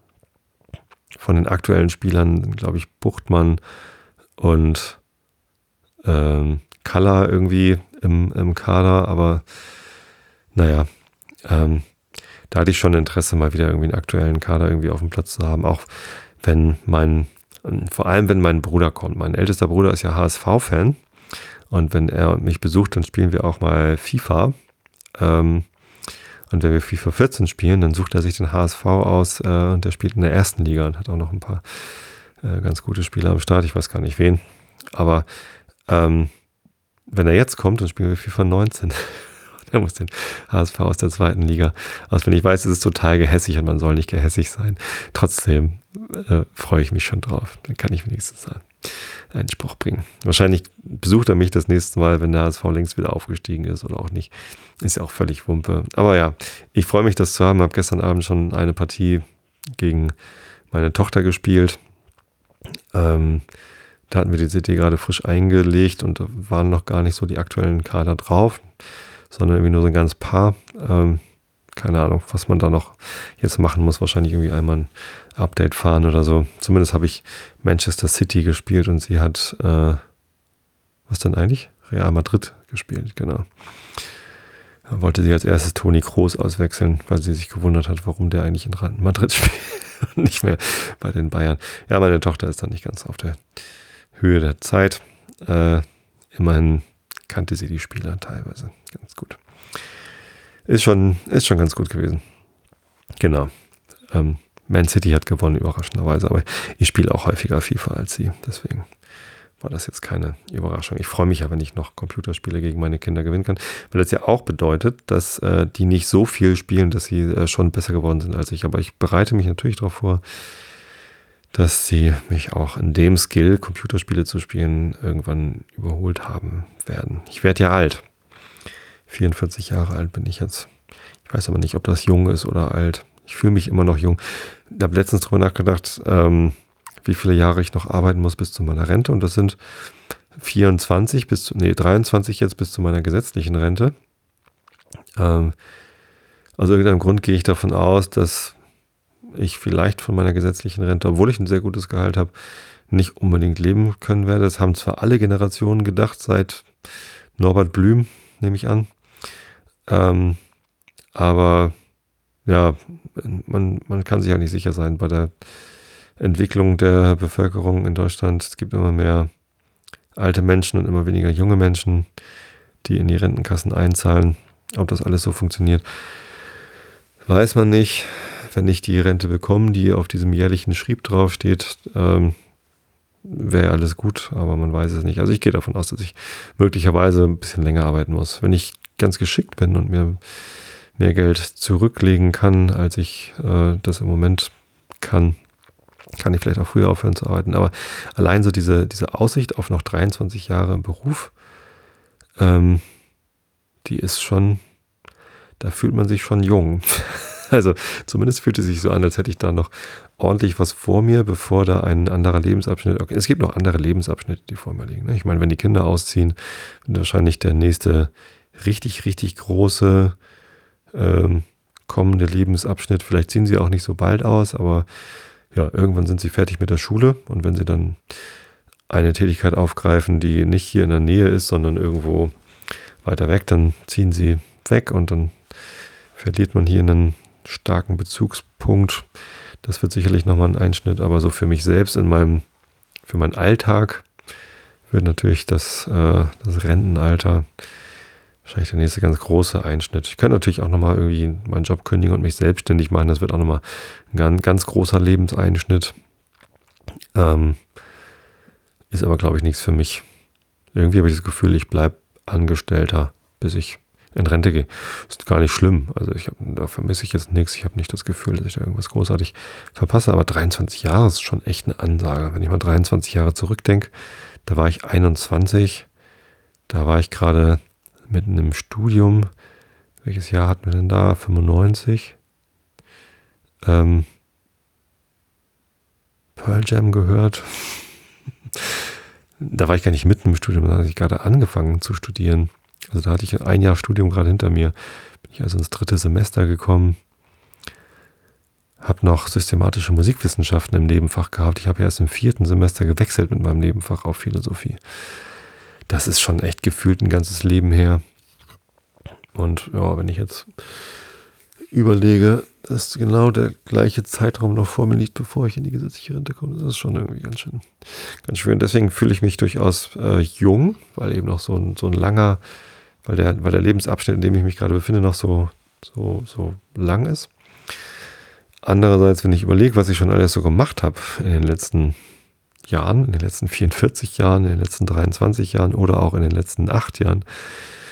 Von den aktuellen Spielern, glaube ich, Buchtmann und ähm, Kalla irgendwie im, im Kader. Aber naja, ähm, da hatte ich schon Interesse, mal wieder irgendwie einen aktuellen Kader irgendwie auf dem Platz zu haben. Auch wenn mein, vor allem wenn mein Bruder kommt. Mein ältester Bruder ist ja H S V-Fan. Und wenn er mich besucht, dann spielen wir auch mal FIFA. Ähm, Und wenn wir FIFA vierzehn spielen, dann sucht er sich den H S V aus äh, und der spielt in der ersten Liga und hat auch noch ein paar äh, ganz gute Spieler am Start. Ich weiß gar nicht wen. Aber ähm, wenn er jetzt kommt, dann spielen wir FIFA neunzehn. Er muss den H S V aus der zweiten Liga auswendig. Ich weiß, es ist total gehässig und man soll nicht gehässig sein. Trotzdem äh, freue ich mich schon drauf. Dann kann ich wenigstens einen Spruch bringen. Wahrscheinlich besucht er mich das nächste Mal, wenn der H S V längst wieder aufgestiegen ist oder auch nicht. Ist ja auch völlig Wumpe. Aber ja, ich freue mich, das zu haben. Ich habe gestern Abend schon eine Partie gegen meine Tochter gespielt. Ähm, da hatten wir die C D gerade frisch eingelegt und da waren noch gar nicht so die aktuellen Kader drauf, sondern irgendwie nur so ein ganz paar. Ähm, keine Ahnung, was man da noch jetzt machen muss. Wahrscheinlich irgendwie einmal ein Update fahren oder so. Zumindest habe ich Manchester City gespielt und sie hat, äh, was denn eigentlich? Real Madrid gespielt, genau. Da wollte sie als erstes Toni Kroos auswechseln, weil sie sich gewundert hat, warum der eigentlich in Madrid spielt und nicht mehr bei den Bayern. Ja, meine Tochter ist dann nicht ganz auf der Höhe der Zeit. Äh, immerhin kannte sie die Spieler teilweise ganz gut. Ist schon, ist schon ganz gut gewesen. Genau. Ähm, Man City hat gewonnen, überraschenderweise, aber ich spiele auch häufiger FIFA als sie. Deswegen war das jetzt keine Überraschung. Ich freue mich ja, wenn ich noch Computerspiele gegen meine Kinder gewinnen kann, weil das ja auch bedeutet, dass äh, die nicht so viel spielen, dass sie äh, schon besser geworden sind als ich. Aber ich bereite mich natürlich darauf vor, dass sie mich auch in dem Skill, Computerspiele zu spielen, irgendwann überholt haben werden. Ich werde ja alt. vierundvierzig Jahre alt bin ich jetzt. Ich weiß aber nicht, ob das jung ist oder alt. Ich fühle mich immer noch jung. Ich habe letztens drüber nachgedacht, ähm, wie viele Jahre ich noch arbeiten muss bis zu meiner Rente. Und das sind vierundzwanzig bis zu, nee, dreiundzwanzig jetzt bis zu meiner gesetzlichen Rente. Ähm, aus irgendeinem Grund gehe ich davon aus, dass ich vielleicht von meiner gesetzlichen Rente, obwohl ich ein sehr gutes Gehalt habe, nicht unbedingt leben können werde. Das haben zwar alle Generationen gedacht, seit Norbert Blüm, nehme ich an. Ähm, aber ja, man, man kann sich ja nicht sicher sein bei der Entwicklung der Bevölkerung in Deutschland. Es gibt immer mehr alte Menschen und immer weniger junge Menschen, die in die Rentenkassen einzahlen. Ob das alles so funktioniert, weiß man nicht. Wenn ich die Rente bekomme, die auf diesem jährlichen Schrieb draufsteht, ähm, wäre alles gut, aber man weiß es nicht. Also ich gehe davon aus, dass ich möglicherweise ein bisschen länger arbeiten muss. Wenn ich ganz geschickt bin und mir mehr Geld zurücklegen kann, als ich äh, das im Moment kann, kann ich vielleicht auch früher aufhören zu arbeiten. Aber allein so diese, diese Aussicht auf noch dreiundzwanzig Jahre im Beruf, ähm, die ist schon, da fühlt man sich schon jung. Also zumindest fühlt es sich so an, als hätte ich da noch ordentlich was vor mir, bevor da ein anderer Lebensabschnitt, okay, es gibt noch andere Lebensabschnitte, die vor mir liegen. Ne? Ich meine, wenn die Kinder ausziehen, wird wahrscheinlich der nächste richtig, richtig große ähm, kommende Lebensabschnitt, vielleicht ziehen sie auch nicht so bald aus, aber ja, irgendwann sind sie fertig mit der Schule und wenn sie dann eine Tätigkeit aufgreifen, die nicht hier in der Nähe ist, sondern irgendwo weiter weg, dann ziehen sie weg und dann verliert man hier einen starken Bezugspunkt. Das wird sicherlich nochmal ein Einschnitt, aber so für mich selbst in meinem, für meinen Alltag wird natürlich das, äh, das Rentenalter wahrscheinlich der nächste ganz große Einschnitt. Ich könnte natürlich auch nochmal irgendwie meinen Job kündigen und mich selbstständig machen. Das wird auch nochmal ein ganz, ganz großer Lebenseinschnitt. Ähm, ist aber, glaube ich, nichts für mich. Irgendwie habe ich das Gefühl, ich bleibe Angestellter, bis ich in Rente gehe. Ist gar nicht schlimm. Also ich hab, da vermisse ich jetzt nichts. Ich habe nicht das Gefühl, dass ich da irgendwas großartig verpasse. Aber dreiundzwanzig Jahre ist schon echt eine Ansage. Wenn ich mal dreiundzwanzig Jahre zurückdenke, da war ich einundzwanzig. Da war ich gerade mitten im Studium. Welches Jahr hatten wir denn da? fünfundneunzig. Ähm, Pearl Jam gehört. Da war ich gar nicht mitten im Studium, da hatte ich gerade angefangen zu studieren. Also da hatte ich ein Jahr Studium gerade hinter mir. Bin ich also ins dritte Semester gekommen. Habe noch systematische Musikwissenschaften im Nebenfach gehabt. Ich habe erst im vierten Semester gewechselt mit meinem Nebenfach auf Philosophie. Das ist schon echt gefühlt ein ganzes Leben her. Und ja, wenn ich jetzt überlege, dass genau der gleiche Zeitraum noch vor mir liegt, bevor ich in die gesetzliche Rente komme, das ist schon irgendwie ganz schön, ganz schön. Deswegen fühle ich mich durchaus äh, jung, weil eben noch so ein, so ein langer, weil der, weil der Lebensabschnitt, in dem ich mich gerade befinde, noch so, so, so lang ist. Andererseits, wenn ich überlege, was ich schon alles so gemacht habe in den letzten Jahren, in den letzten vierundvierzig Jahren, in den letzten dreiundzwanzig Jahren oder auch in den letzten acht Jahren,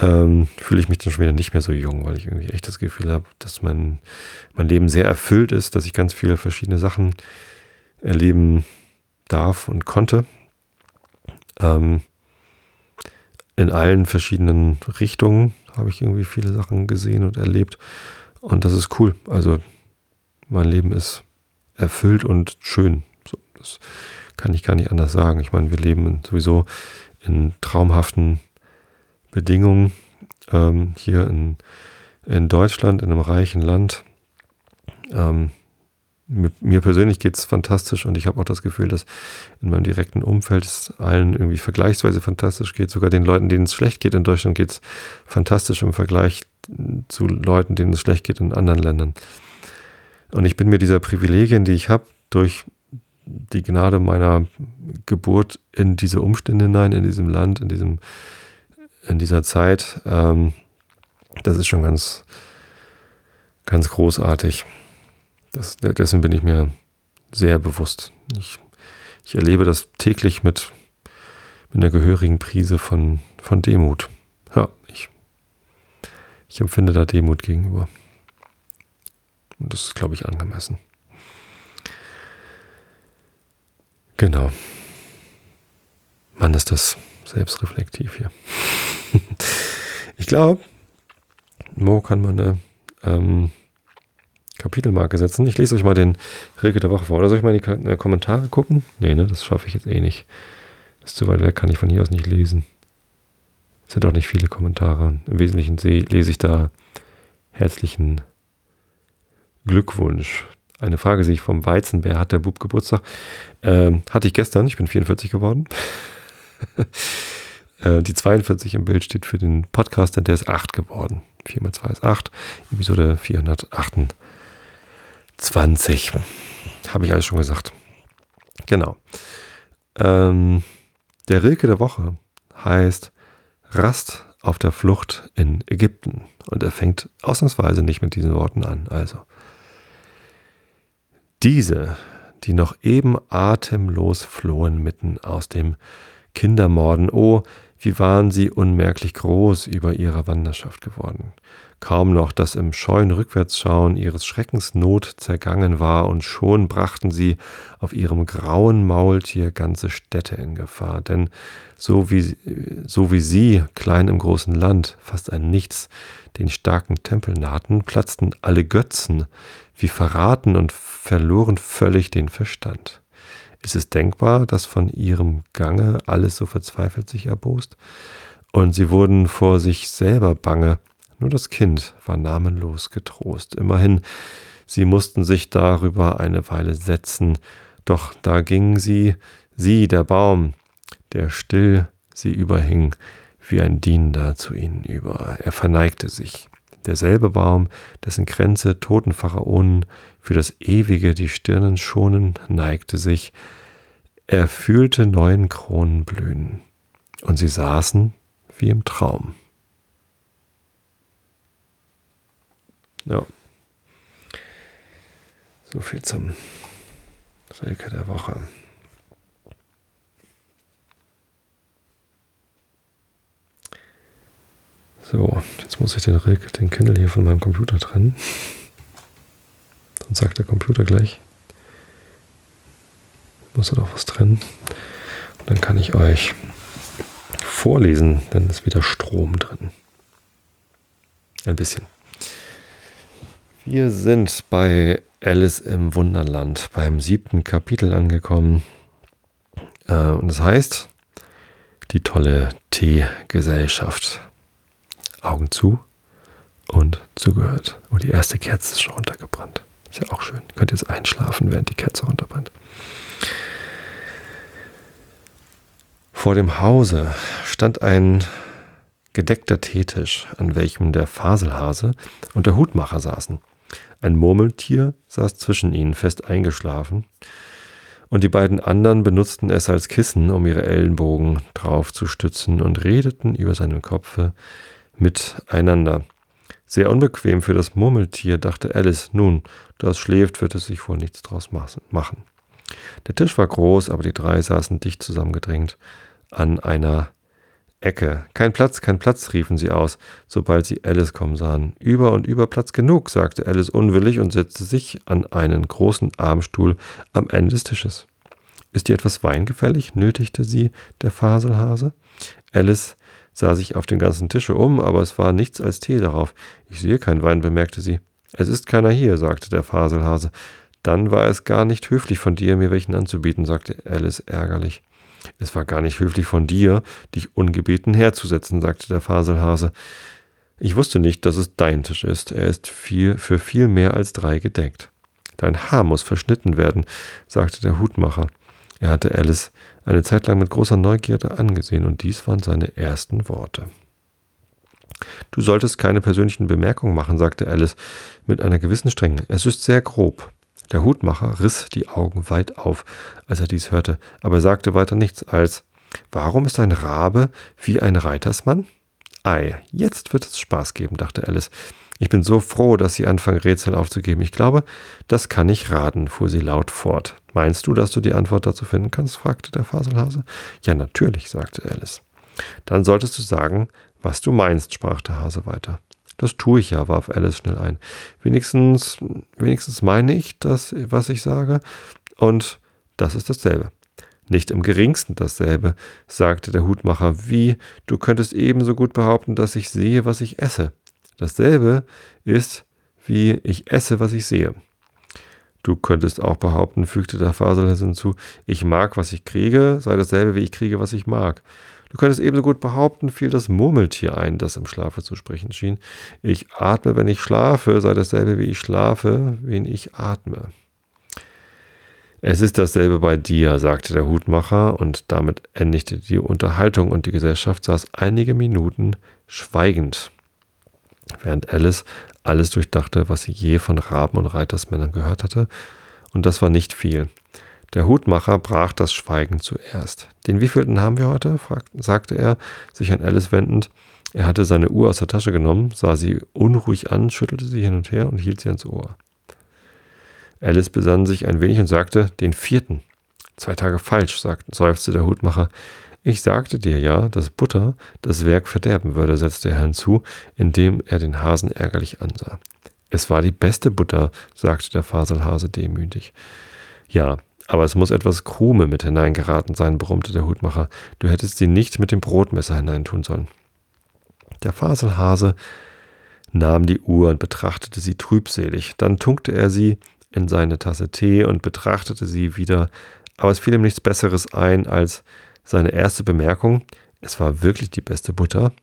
ähm, fühle ich mich dann schon wieder nicht mehr so jung, weil ich irgendwie echt das Gefühl habe, dass mein, mein Leben sehr erfüllt ist, dass ich ganz viele verschiedene Sachen erleben darf und konnte. Ähm, in allen verschiedenen Richtungen habe ich irgendwie viele Sachen gesehen und erlebt. Und das ist cool. Also mein Leben ist erfüllt und schön. So, das kann ich gar nicht anders sagen. Ich meine, wir leben sowieso in traumhaften Bedingungen ähm, hier in, in Deutschland, in einem reichen Land. Ähm, mir, mir persönlich geht es fantastisch und ich habe auch das Gefühl, dass in meinem direkten Umfeld es allen irgendwie vergleichsweise fantastisch geht. Sogar den Leuten, denen es schlecht geht in Deutschland, geht es fantastisch im Vergleich zu Leuten, denen es schlecht geht in anderen Ländern. Und ich bin mir dieser Privilegien, die ich habe, durch die Gnade meiner Geburt in diese Umstände hinein, in diesem Land, in diesem, in dieser Zeit, ähm, das ist schon ganz, ganz großartig. Das, dessen bin ich mir sehr bewusst. Ich, ich erlebe das täglich mit, mit einer gehörigen Prise von, von Demut. Ja, ich, ich empfinde da Demut gegenüber. Und das ist, glaube ich, angemessen. Genau. Mann, ist das selbstreflektiv hier. Ich glaube, Mo kann man eine ähm, Kapitelmarke setzen. Ich lese euch mal den Rilke der Woche vor. Oder soll ich mal in die Kommentare gucken? Nee, ne, das schaffe ich jetzt eh nicht. Das ist zu weit weg, kann ich von hier aus nicht lesen. Es sind auch nicht viele Kommentare. Im Wesentlichen lese ich da herzlichen Glückwunsch. Eine Frage sehe ich vom Weizenbär. Hat der Bub Geburtstag? Ähm, hatte ich gestern. Ich bin vierundvierzig geworden. äh, die zweiundvierzig im Bild steht für den Podcast, denn der ist acht geworden. vier mal zwei ist acht. Episode vierhundertachtundzwanzig. Habe ich alles schon gesagt. Genau. Ähm, der Rilke der Woche heißt Rast auf der Flucht in Ägypten. Und er fängt ausnahmsweise nicht mit diesen Worten an. Also, diese, die noch eben atemlos flohen mitten aus dem Kindermorden, oh, wie waren sie unmerklich groß über ihrer Wanderschaft geworden. Kaum noch, dass im scheuen Rückwärtsschauen ihres Schreckens Not zergangen war, und schon brachten sie auf ihrem grauen Maultier ganze Städte in Gefahr. Denn so wie, so wie sie, klein im großen Land, fast ein Nichts, den starken Tempel nahten, platzten alle Götzen, wie verraten und verloren völlig den Verstand. Ist es denkbar, dass von ihrem Gange alles so verzweifelt sich erbost? Und sie wurden vor sich selber bange. Nur das Kind war namenlos getrost. Immerhin, sie mussten sich darüber eine Weile setzen. Doch da ging sie, sie, der Baum, der still sie überhing, wie ein Dienender zu ihnen über. Er verneigte sich. Derselbe Baum, dessen Kränze toten Pharaonen für das Ewige die Stirnen schonen, neigte sich. Er fühlte neuen Kronen blühen. Und sie saßen wie im Traum. Ja. So viel zum Rilke der Woche. So, jetzt muss ich den Rilke, den Kindle hier von meinem Computer trennen. Sonst sagt der Computer gleich, muss er doch was trennen. Und dann kann ich euch vorlesen, dann ist wieder Strom drin. Ein bisschen. Wir sind bei Alice im Wunderland, beim siebten Kapitel angekommen. Äh, und das heißt, die tolle Teegesellschaft. Augen zu und zugehört. Oh, die erste Kerze ist schon runtergebrannt. Ist ja auch schön. Ihr könnt jetzt einschlafen, während die Kerze runterbrennt. Vor dem Hause stand ein gedeckter Teetisch, an welchem der Faselhase und der Hutmacher saßen. Ein Murmeltier saß zwischen ihnen, fest eingeschlafen, und die beiden anderen benutzten es als Kissen, um ihre Ellenbogen drauf zu stützen, und redeten über seinem Kopfe miteinander. Sehr unbequem für das Murmeltier, dachte Alice. Nun, da es schläft, wird es sich wohl nichts draus machen. Der Tisch war groß, aber die drei saßen dicht zusammengedrängt an einer Ecke. Kein Platz, kein Platz, riefen sie aus, sobald sie Alice kommen sahen. Über und über Platz genug, sagte Alice unwillig und setzte sich an einen großen Armstuhl am Ende des Tisches. Ist dir etwas Wein gefällig? Nötigte sie der Faselhase. Alice sah sich auf den ganzen Tische um, aber es war nichts als Tee darauf. Ich sehe keinen Wein, bemerkte sie. Es ist keiner hier, sagte der Faselhase. Dann war es gar nicht höflich von dir, mir welchen anzubieten, sagte Alice ärgerlich. Es war gar nicht höflich von dir, dich ungebeten herzusetzen, sagte der Faselhase. Ich wusste nicht, dass es dein Tisch ist. Er ist viel, für viel mehr als drei gedeckt. Dein Haar muss verschnitten werden, sagte der Hutmacher. Er hatte Alice eine Zeit lang mit großer Neugierde angesehen, und dies waren seine ersten Worte. Du solltest keine persönlichen Bemerkungen machen, sagte Alice mit einer gewissen Strenge. Es ist sehr grob. Der Hutmacher riss die Augen weit auf, als er dies hörte, aber er sagte weiter nichts als: Warum ist ein Rabe wie ein Reitersmann? Ei, jetzt wird es Spaß geben, dachte Alice. Ich bin so froh, dass Sie anfangen, Rätsel aufzugeben. Ich glaube, das kann ich raten, fuhr sie laut fort. Meinst du, dass du die Antwort dazu finden kannst? Fragte der Faselhase. Ja, natürlich, sagte Alice. Dann solltest du sagen, was du meinst, sprach der Hase weiter. Das tue ich ja, warf Alice schnell ein. Wenigstens, wenigstens meine ich das, was ich sage, und das ist dasselbe. Nicht im geringsten dasselbe, sagte der Hutmacher. Wie, du könntest ebenso gut behaupten, dass ich sehe, was ich esse. Dasselbe ist, wie ich esse, was ich sehe. Du könntest auch behaupten, fügte der Faselhase hinzu, ich mag, was ich kriege, sei dasselbe, wie ich kriege, was ich mag. Du könntest ebenso gut behaupten, fiel das Murmeltier ein, das im Schlafe zu sprechen schien. Ich atme, wenn ich schlafe, sei dasselbe, wie ich schlafe, wen ich atme. Es ist dasselbe bei dir, sagte der Hutmacher, und damit endigte die Unterhaltung, und die Gesellschaft saß einige Minuten schweigend, während Alice alles durchdachte, was sie je von Raben und Reitersmännern gehört hatte, und das war nicht viel. Der Hutmacher brach das Schweigen zuerst. Den wievielten haben wir heute? fragte, sagte er, sich an Alice wendend. Er hatte seine Uhr aus der Tasche genommen, sah sie unruhig an, schüttelte sie hin und her und hielt sie ans Ohr. Alice besann sich ein wenig und sagte, den vierten. Zwei Tage falsch, sagte, seufzte der Hutmacher. Ich sagte dir ja, dass Butter das Werk verderben würde, setzte er hinzu, indem er den Hasen ärgerlich ansah. Es war die beste Butter, sagte der Faselhase demütig. Ja, aber es muss etwas Krume mit hineingeraten sein, brummte der Hutmacher. Du hättest sie nicht mit dem Brotmesser hineintun sollen. Der Faselhase nahm die Uhr und betrachtete sie trübselig. Dann tunkte er sie in seine Tasse Tee und betrachtete sie wieder, aber es fiel ihm nichts Besseres ein als seine erste Bemerkung. Es war wirklich die beste Butter.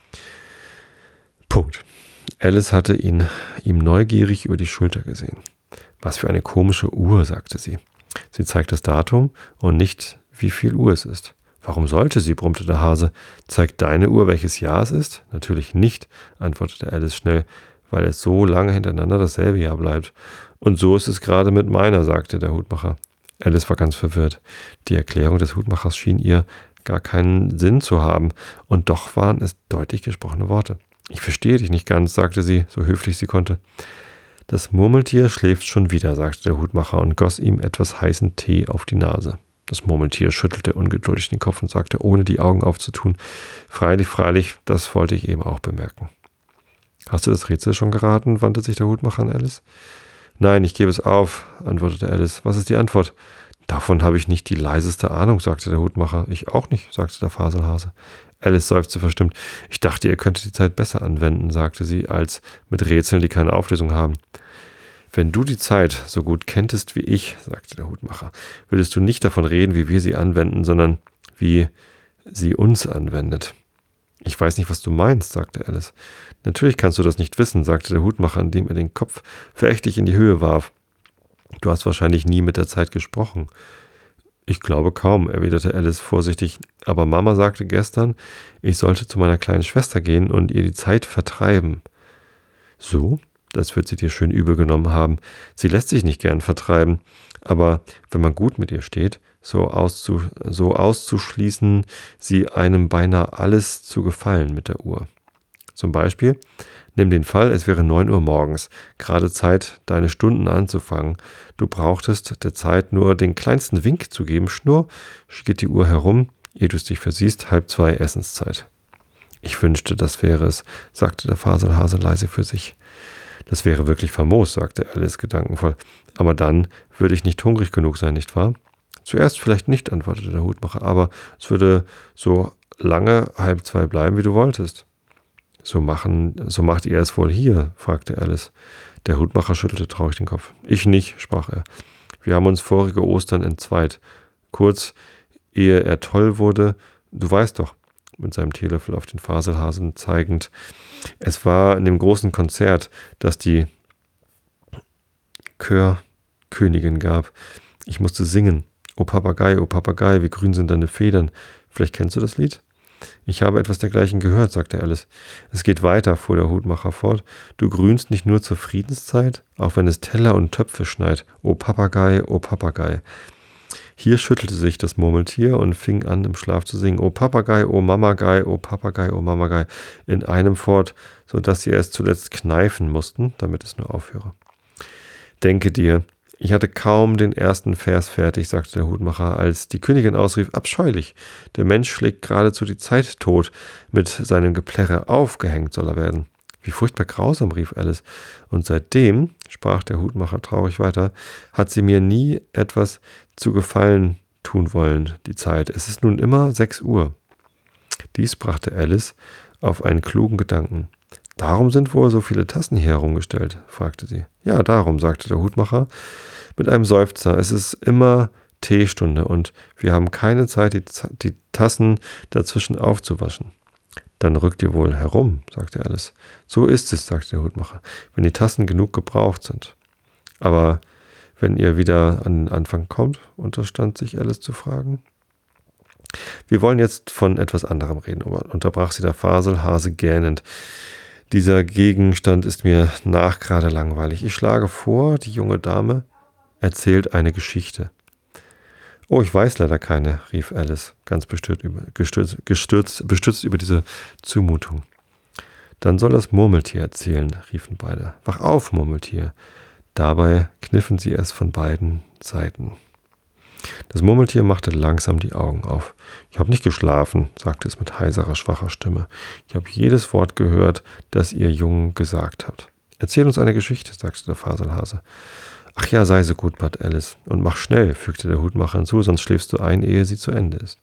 Punkt. Alice hatte ihn ihm neugierig über die Schulter gesehen. Was für eine komische Uhr, sagte sie. Sie zeigt das Datum und nicht, wie viel Uhr es ist. Warum sollte sie, brummte der Hase. Zeigt deine Uhr, welches Jahr es ist? Natürlich nicht, antwortete Alice schnell, weil es so lange hintereinander dasselbe Jahr bleibt. Und so ist es gerade mit meiner, sagte der Hutmacher. Alice war ganz verwirrt. Die Erklärung des Hutmachers schien ihr gar keinen Sinn zu haben, und doch waren es deutlich gesprochene Worte. Ich verstehe dich nicht ganz, sagte sie, so höflich sie konnte. Das Murmeltier schläft schon wieder, sagte der Hutmacher und goss ihm etwas heißen Tee auf die Nase. Das Murmeltier schüttelte ungeduldig den Kopf und sagte, ohne die Augen aufzutun, freilich, freilich, das wollte ich eben auch bemerken. Hast du das Rätsel schon geraten? Wandte sich der Hutmacher an Alice. Nein, ich gebe es auf, antwortete Alice. Was ist die Antwort? Davon habe ich nicht die leiseste Ahnung, sagte der Hutmacher. Ich auch nicht, sagte der Faselhase. Alice seufzte verstimmt. Ich dachte, ihr könntet die Zeit besser anwenden, sagte sie, als mit Rätseln, die keine Auflösung haben. Wenn du die Zeit so gut kenntest wie ich, sagte der Hutmacher, würdest du nicht davon reden, wie wir sie anwenden, sondern wie sie uns anwendet. Ich weiß nicht, was du meinst, sagte Alice. Natürlich kannst du das nicht wissen, sagte der Hutmacher, indem er den Kopf verächtlich in die Höhe warf. Du hast wahrscheinlich nie mit der Zeit gesprochen. Ich glaube kaum, erwiderte Alice vorsichtig, aber Mama sagte gestern, ich sollte zu meiner kleinen Schwester gehen und ihr die Zeit vertreiben. So? Das wird sie dir schön übel genommen haben. Sie lässt sich nicht gern vertreiben, aber wenn man gut mit ihr steht, so, auszu, so auszuschließen, sie einem beinahe alles zu gefallen mit der Uhr. Zum Beispiel, nimm den Fall, es wäre neun Uhr morgens, gerade Zeit, deine Stunden anzufangen. Du brauchtest der Zeit nur den kleinsten Wink zu geben. Schnurr, geht die Uhr herum, ehe du es dich versiehst, halb zwei Essenszeit. Ich wünschte, das wäre es, sagte der Faselhase leise für sich. Das wäre wirklich famos, sagte Alice gedankenvoll. Aber dann würde ich nicht hungrig genug sein, nicht wahr? Zuerst vielleicht nicht, antwortete der Hutmacher, aber es würde so lange halb zwei bleiben, wie du wolltest. So machen, so macht ihr es wohl hier? Fragte Alice. Der Hutmacher schüttelte traurig den Kopf. Ich nicht, sprach er. Wir haben uns vorige Ostern entzweit. Kurz, ehe er toll wurde, du weißt doch, mit seinem Teelöffel auf den Faselhasen zeigend. Es war in dem großen Konzert, das die Chörkönigin gab. Ich musste singen. O Papagei, o Papagei, wie grün sind deine Federn. Vielleicht kennst du das Lied? Ich habe etwas dergleichen gehört, sagte Alice. Es geht weiter, fuhr der Hutmacher fort. Du grünst nicht nur zur Friedenszeit, auch wenn es Teller und Töpfe schneit. O Papagei, o Papagei. Hier schüttelte sich das Murmeltier und fing an, im Schlaf zu singen. O Papagei, o Mamagei, o Papagei, o Mamagei, in einem fort, so dass sie es zuletzt kneifen mussten, damit es nur aufhöre. Denke dir, ich hatte kaum den ersten Vers fertig, sagte der Hutmacher, als die Königin ausrief, abscheulich, der Mensch schlägt geradezu die Zeit tot, mit seinem Geplärre aufgehängt soll er werden. Wie furchtbar grausam, rief Alice. Und seitdem, sprach der Hutmacher traurig weiter, hat sie mir nie etwas zu Gefallen tun wollen, die Zeit. Es ist nun immer sechs Uhr. Dies brachte Alice auf einen klugen Gedanken. Darum sind wohl so viele Tassen hier herumgestellt, fragte sie. Ja, darum, sagte der Hutmacher mit einem Seufzer. Es ist immer Teestunde und wir haben keine Zeit, die, die Tassen dazwischen aufzuwaschen. Dann rückt ihr wohl herum, sagte Alice. So ist es, sagte der Hutmacher, wenn die Tassen genug gebraucht sind. Aber wenn ihr wieder an den Anfang kommt, unterstand sich Alice zu fragen. Wir wollen jetzt von etwas anderem reden, unterbrach sie der Faselhase gähnend. Dieser Gegenstand ist mir nachgerade langweilig. Ich schlage vor, die junge Dame erzählt eine Geschichte. Oh, ich weiß leider keine, rief Alice, ganz bestürzt über, gestürzt, gestürzt, bestürzt über diese Zumutung. Dann soll das Murmeltier erzählen, riefen beide. Wach auf, Murmeltier. Dabei kniffen sie es von beiden Seiten. Das Murmeltier machte langsam die Augen auf. Ich habe nicht geschlafen, sagte es mit heiserer, schwacher Stimme. Ich habe jedes Wort gehört, das ihr Jungen gesagt habt. Erzähl uns eine Geschichte, sagte der Faselhase. Ach ja, sei so gut, bat Alice. Und mach schnell, fügte der Hutmacher hinzu, sonst schläfst du ein, ehe sie zu Ende ist.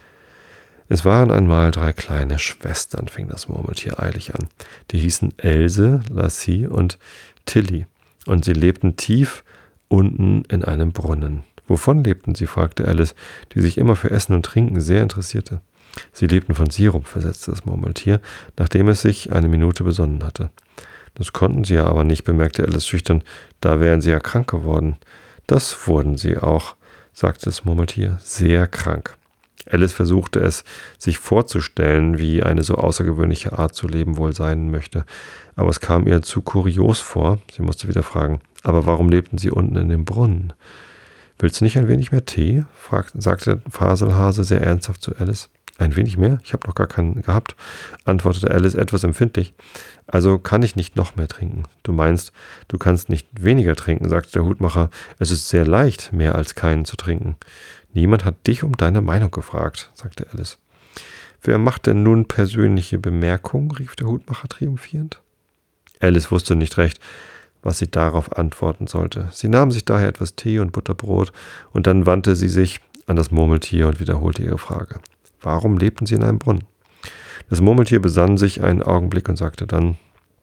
Es waren einmal drei kleine Schwestern, fing das Murmeltier eilig an. Die hießen Else, Lassie und Tilly. Und sie lebten tief unten in einem Brunnen. Wovon lebten sie, fragte Alice, die sich immer für Essen und Trinken sehr interessierte. Sie lebten von Sirup, versetzte das Murmeltier, nachdem es sich eine Minute besonnen hatte. Das konnten sie ja aber nicht, bemerkte Alice schüchtern, da wären sie ja krank geworden. Das wurden sie auch, sagte das Murmeltier, sehr krank. Alice versuchte es, sich vorzustellen, wie eine so außergewöhnliche Art zu leben wohl sein möchte. Aber es kam ihr zu kurios vor. Sie musste wieder fragen, aber warum lebten sie unten in dem Brunnen? Willst du nicht ein wenig mehr Tee? fragte, sagte der Faselhase sehr ernsthaft zu Alice. Ein wenig mehr? Ich habe noch gar keinen gehabt, antwortete Alice etwas empfindlich. Also kann ich nicht noch mehr trinken. Du meinst, du kannst nicht weniger trinken, sagte der Hutmacher. Es ist sehr leicht, mehr als keinen zu trinken. Niemand hat dich um deine Meinung gefragt, sagte Alice. Wer macht denn nun persönliche Bemerkungen? Rief der Hutmacher triumphierend. Alice wusste nicht recht, was sie darauf antworten sollte. Sie nahm sich daher etwas Tee und Butterbrot und dann wandte sie sich an das Murmeltier und wiederholte ihre Frage. Warum lebten sie in einem Brunnen? Das Murmeltier besann sich einen Augenblick und sagte dann,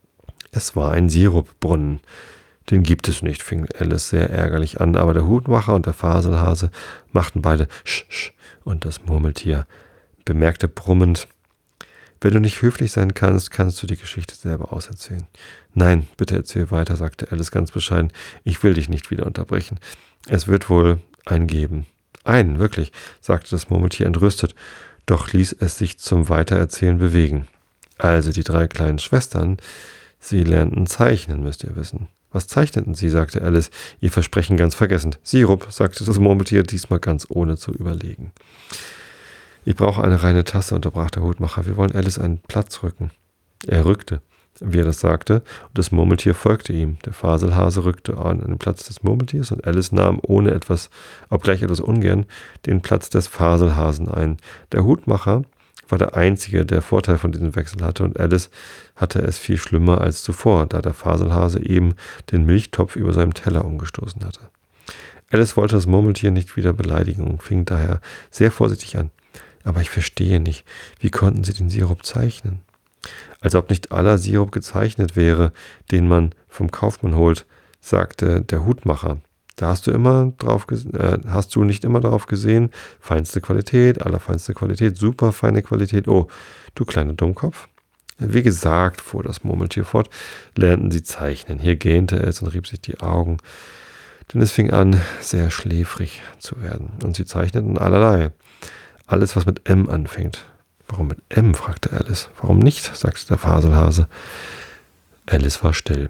es war ein Sirupbrunnen. Den gibt es nicht, fing Alice sehr ärgerlich an, aber der Hutmacher und der Faselhase machten beide Sch, Sch, und das Murmeltier bemerkte brummend, wenn du nicht höflich sein kannst, kannst du die Geschichte selber auserzählen. Nein, bitte erzähl weiter, sagte Alice ganz bescheiden. Ich will dich nicht wieder unterbrechen. Es wird wohl einen geben. Einen, wirklich, sagte das Murmeltier entrüstet, doch ließ es sich zum Weitererzählen bewegen. Also die drei kleinen Schwestern, sie lernten zeichnen, müsst ihr wissen. Was zeichneten sie, sagte Alice, ihr Versprechen ganz vergessend. Sirup, sagte das Murmeltier, diesmal ganz ohne zu überlegen. Ich brauche eine reine Tasse, unterbrach der Hutmacher. Wir wollen Alice einen Platz rücken. Er rückte, wie er das sagte, und das Murmeltier folgte ihm. Der Faselhase rückte an den Platz des Murmeltiers und Alice nahm, ohne etwas, obgleich etwas ungern, den Platz des Faselhasen ein. Der Hutmacher war der Einzige, der Vorteil von diesem Wechsel hatte, und Alice hatte es viel schlimmer als zuvor, da der Faselhase eben den Milchtopf über seinem Teller umgestoßen hatte. Alice wollte das Murmeltier nicht wieder beleidigen und fing daher sehr vorsichtig an. Aber ich verstehe nicht, wie konnten Sie den Sirup zeichnen? Als ob nicht aller Sirup gezeichnet wäre, den man vom Kaufmann holt, sagte der Hutmacher. Da hast du immer drauf, äh, hast du nicht immer darauf gesehen, feinste Qualität, allerfeinste Qualität, super feine Qualität. Oh, du kleiner Dummkopf. Wie gesagt, fuhr das Murmeltier fort, lernten sie zeichnen. Hier gähnte es und rieb sich die Augen, denn es fing an, sehr schläfrig zu werden. Und sie zeichneten allerlei. Alles, was mit M anfängt. Warum mit M? Fragte Alice. Warum nicht? Sagte der Faselhase. Alice war still.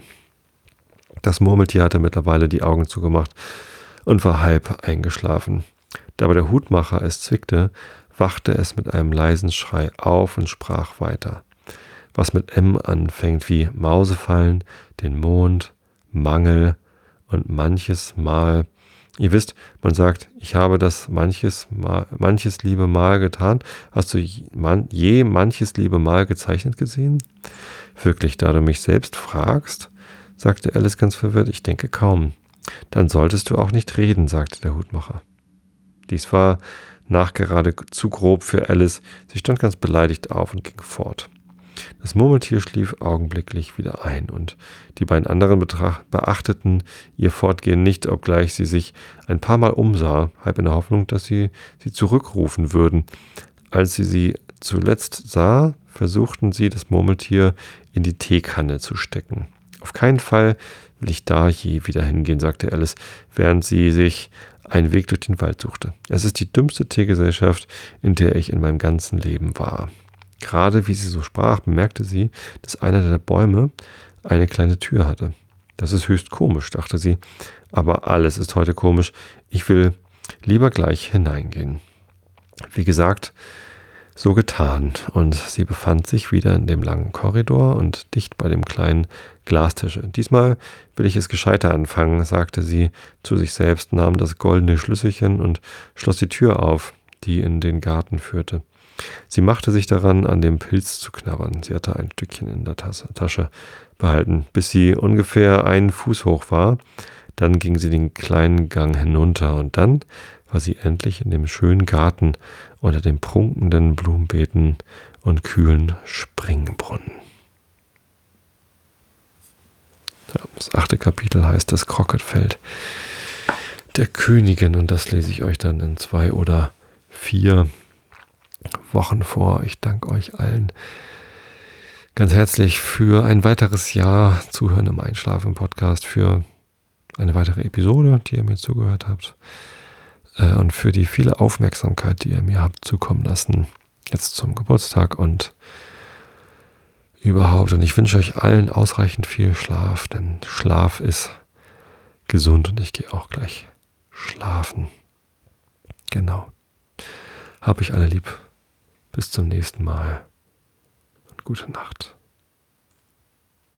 Das Murmeltier hatte mittlerweile die Augen zugemacht und war halb eingeschlafen. Da aber der Hutmacher es zwickte, wachte es mit einem leisen Schrei auf und sprach weiter. Was mit M anfängt, wie Mausefallen, den Mond, Mangel und manches Mal. Ihr wisst, man sagt, ich habe das manches Mal, manches liebe Mal getan. Hast du je, man, je manches liebe Mal gezeichnet gesehen? Wirklich, da du mich selbst fragst, sagte Alice ganz verwirrt, ich denke kaum. Dann solltest du auch nicht reden, sagte der Hutmacher. Dies war nachgerade zu grob für Alice. Sie stand ganz beleidigt auf und ging fort. Das Murmeltier schlief augenblicklich wieder ein, und die beiden anderen betracht, beachteten ihr Fortgehen nicht, obgleich sie sich ein paar Mal umsah, halb in der Hoffnung, dass sie sie zurückrufen würden. Als sie sie zuletzt sah, versuchten sie, das Murmeltier in die Teekanne zu stecken. Auf keinen Fall will ich da je wieder hingehen, sagte Alice, während sie sich einen Weg durch den Wald suchte. Es ist die dümmste Teegesellschaft, in der ich in meinem ganzen Leben war. Gerade wie sie so sprach, bemerkte sie, dass einer der Bäume eine kleine Tür hatte. Das ist höchst komisch, dachte sie, aber alles ist heute komisch. Ich will lieber gleich hineingehen. Wie gesagt, so getan, und sie befand sich wieder in dem langen Korridor und dicht bei dem kleinen Glastisch. Diesmal will ich es gescheiter anfangen, sagte sie zu sich selbst, nahm das goldene Schlüsselchen und schloss die Tür auf, die in den Garten führte. Sie machte sich daran, an dem Pilz zu knabbern. Sie hatte ein Stückchen in der Tasse, Tasche behalten, bis sie ungefähr einen Fuß hoch war. Dann ging sie den kleinen Gang hinunter, und dann war sie endlich in dem schönen Garten unter den prunkenden Blumenbeeten und kühlen Springbrunnen. Ja, das achte Kapitel heißt das Krocketfeld der Königin, und das lese ich euch dann in zwei oder vier Wochen vor. Ich danke euch allen ganz herzlich für ein weiteres Jahr Zuhören im Einschlafen im Podcast, für eine weitere Episode, die ihr mir zugehört habt, äh, und für die viele Aufmerksamkeit, die ihr mir habt zukommen lassen, jetzt zum Geburtstag und überhaupt. Und ich wünsche euch allen ausreichend viel Schlaf, denn Schlaf ist gesund, und ich gehe auch gleich schlafen. Genau. Hab ich alle lieb. Bis zum nächsten Mal und gute Nacht.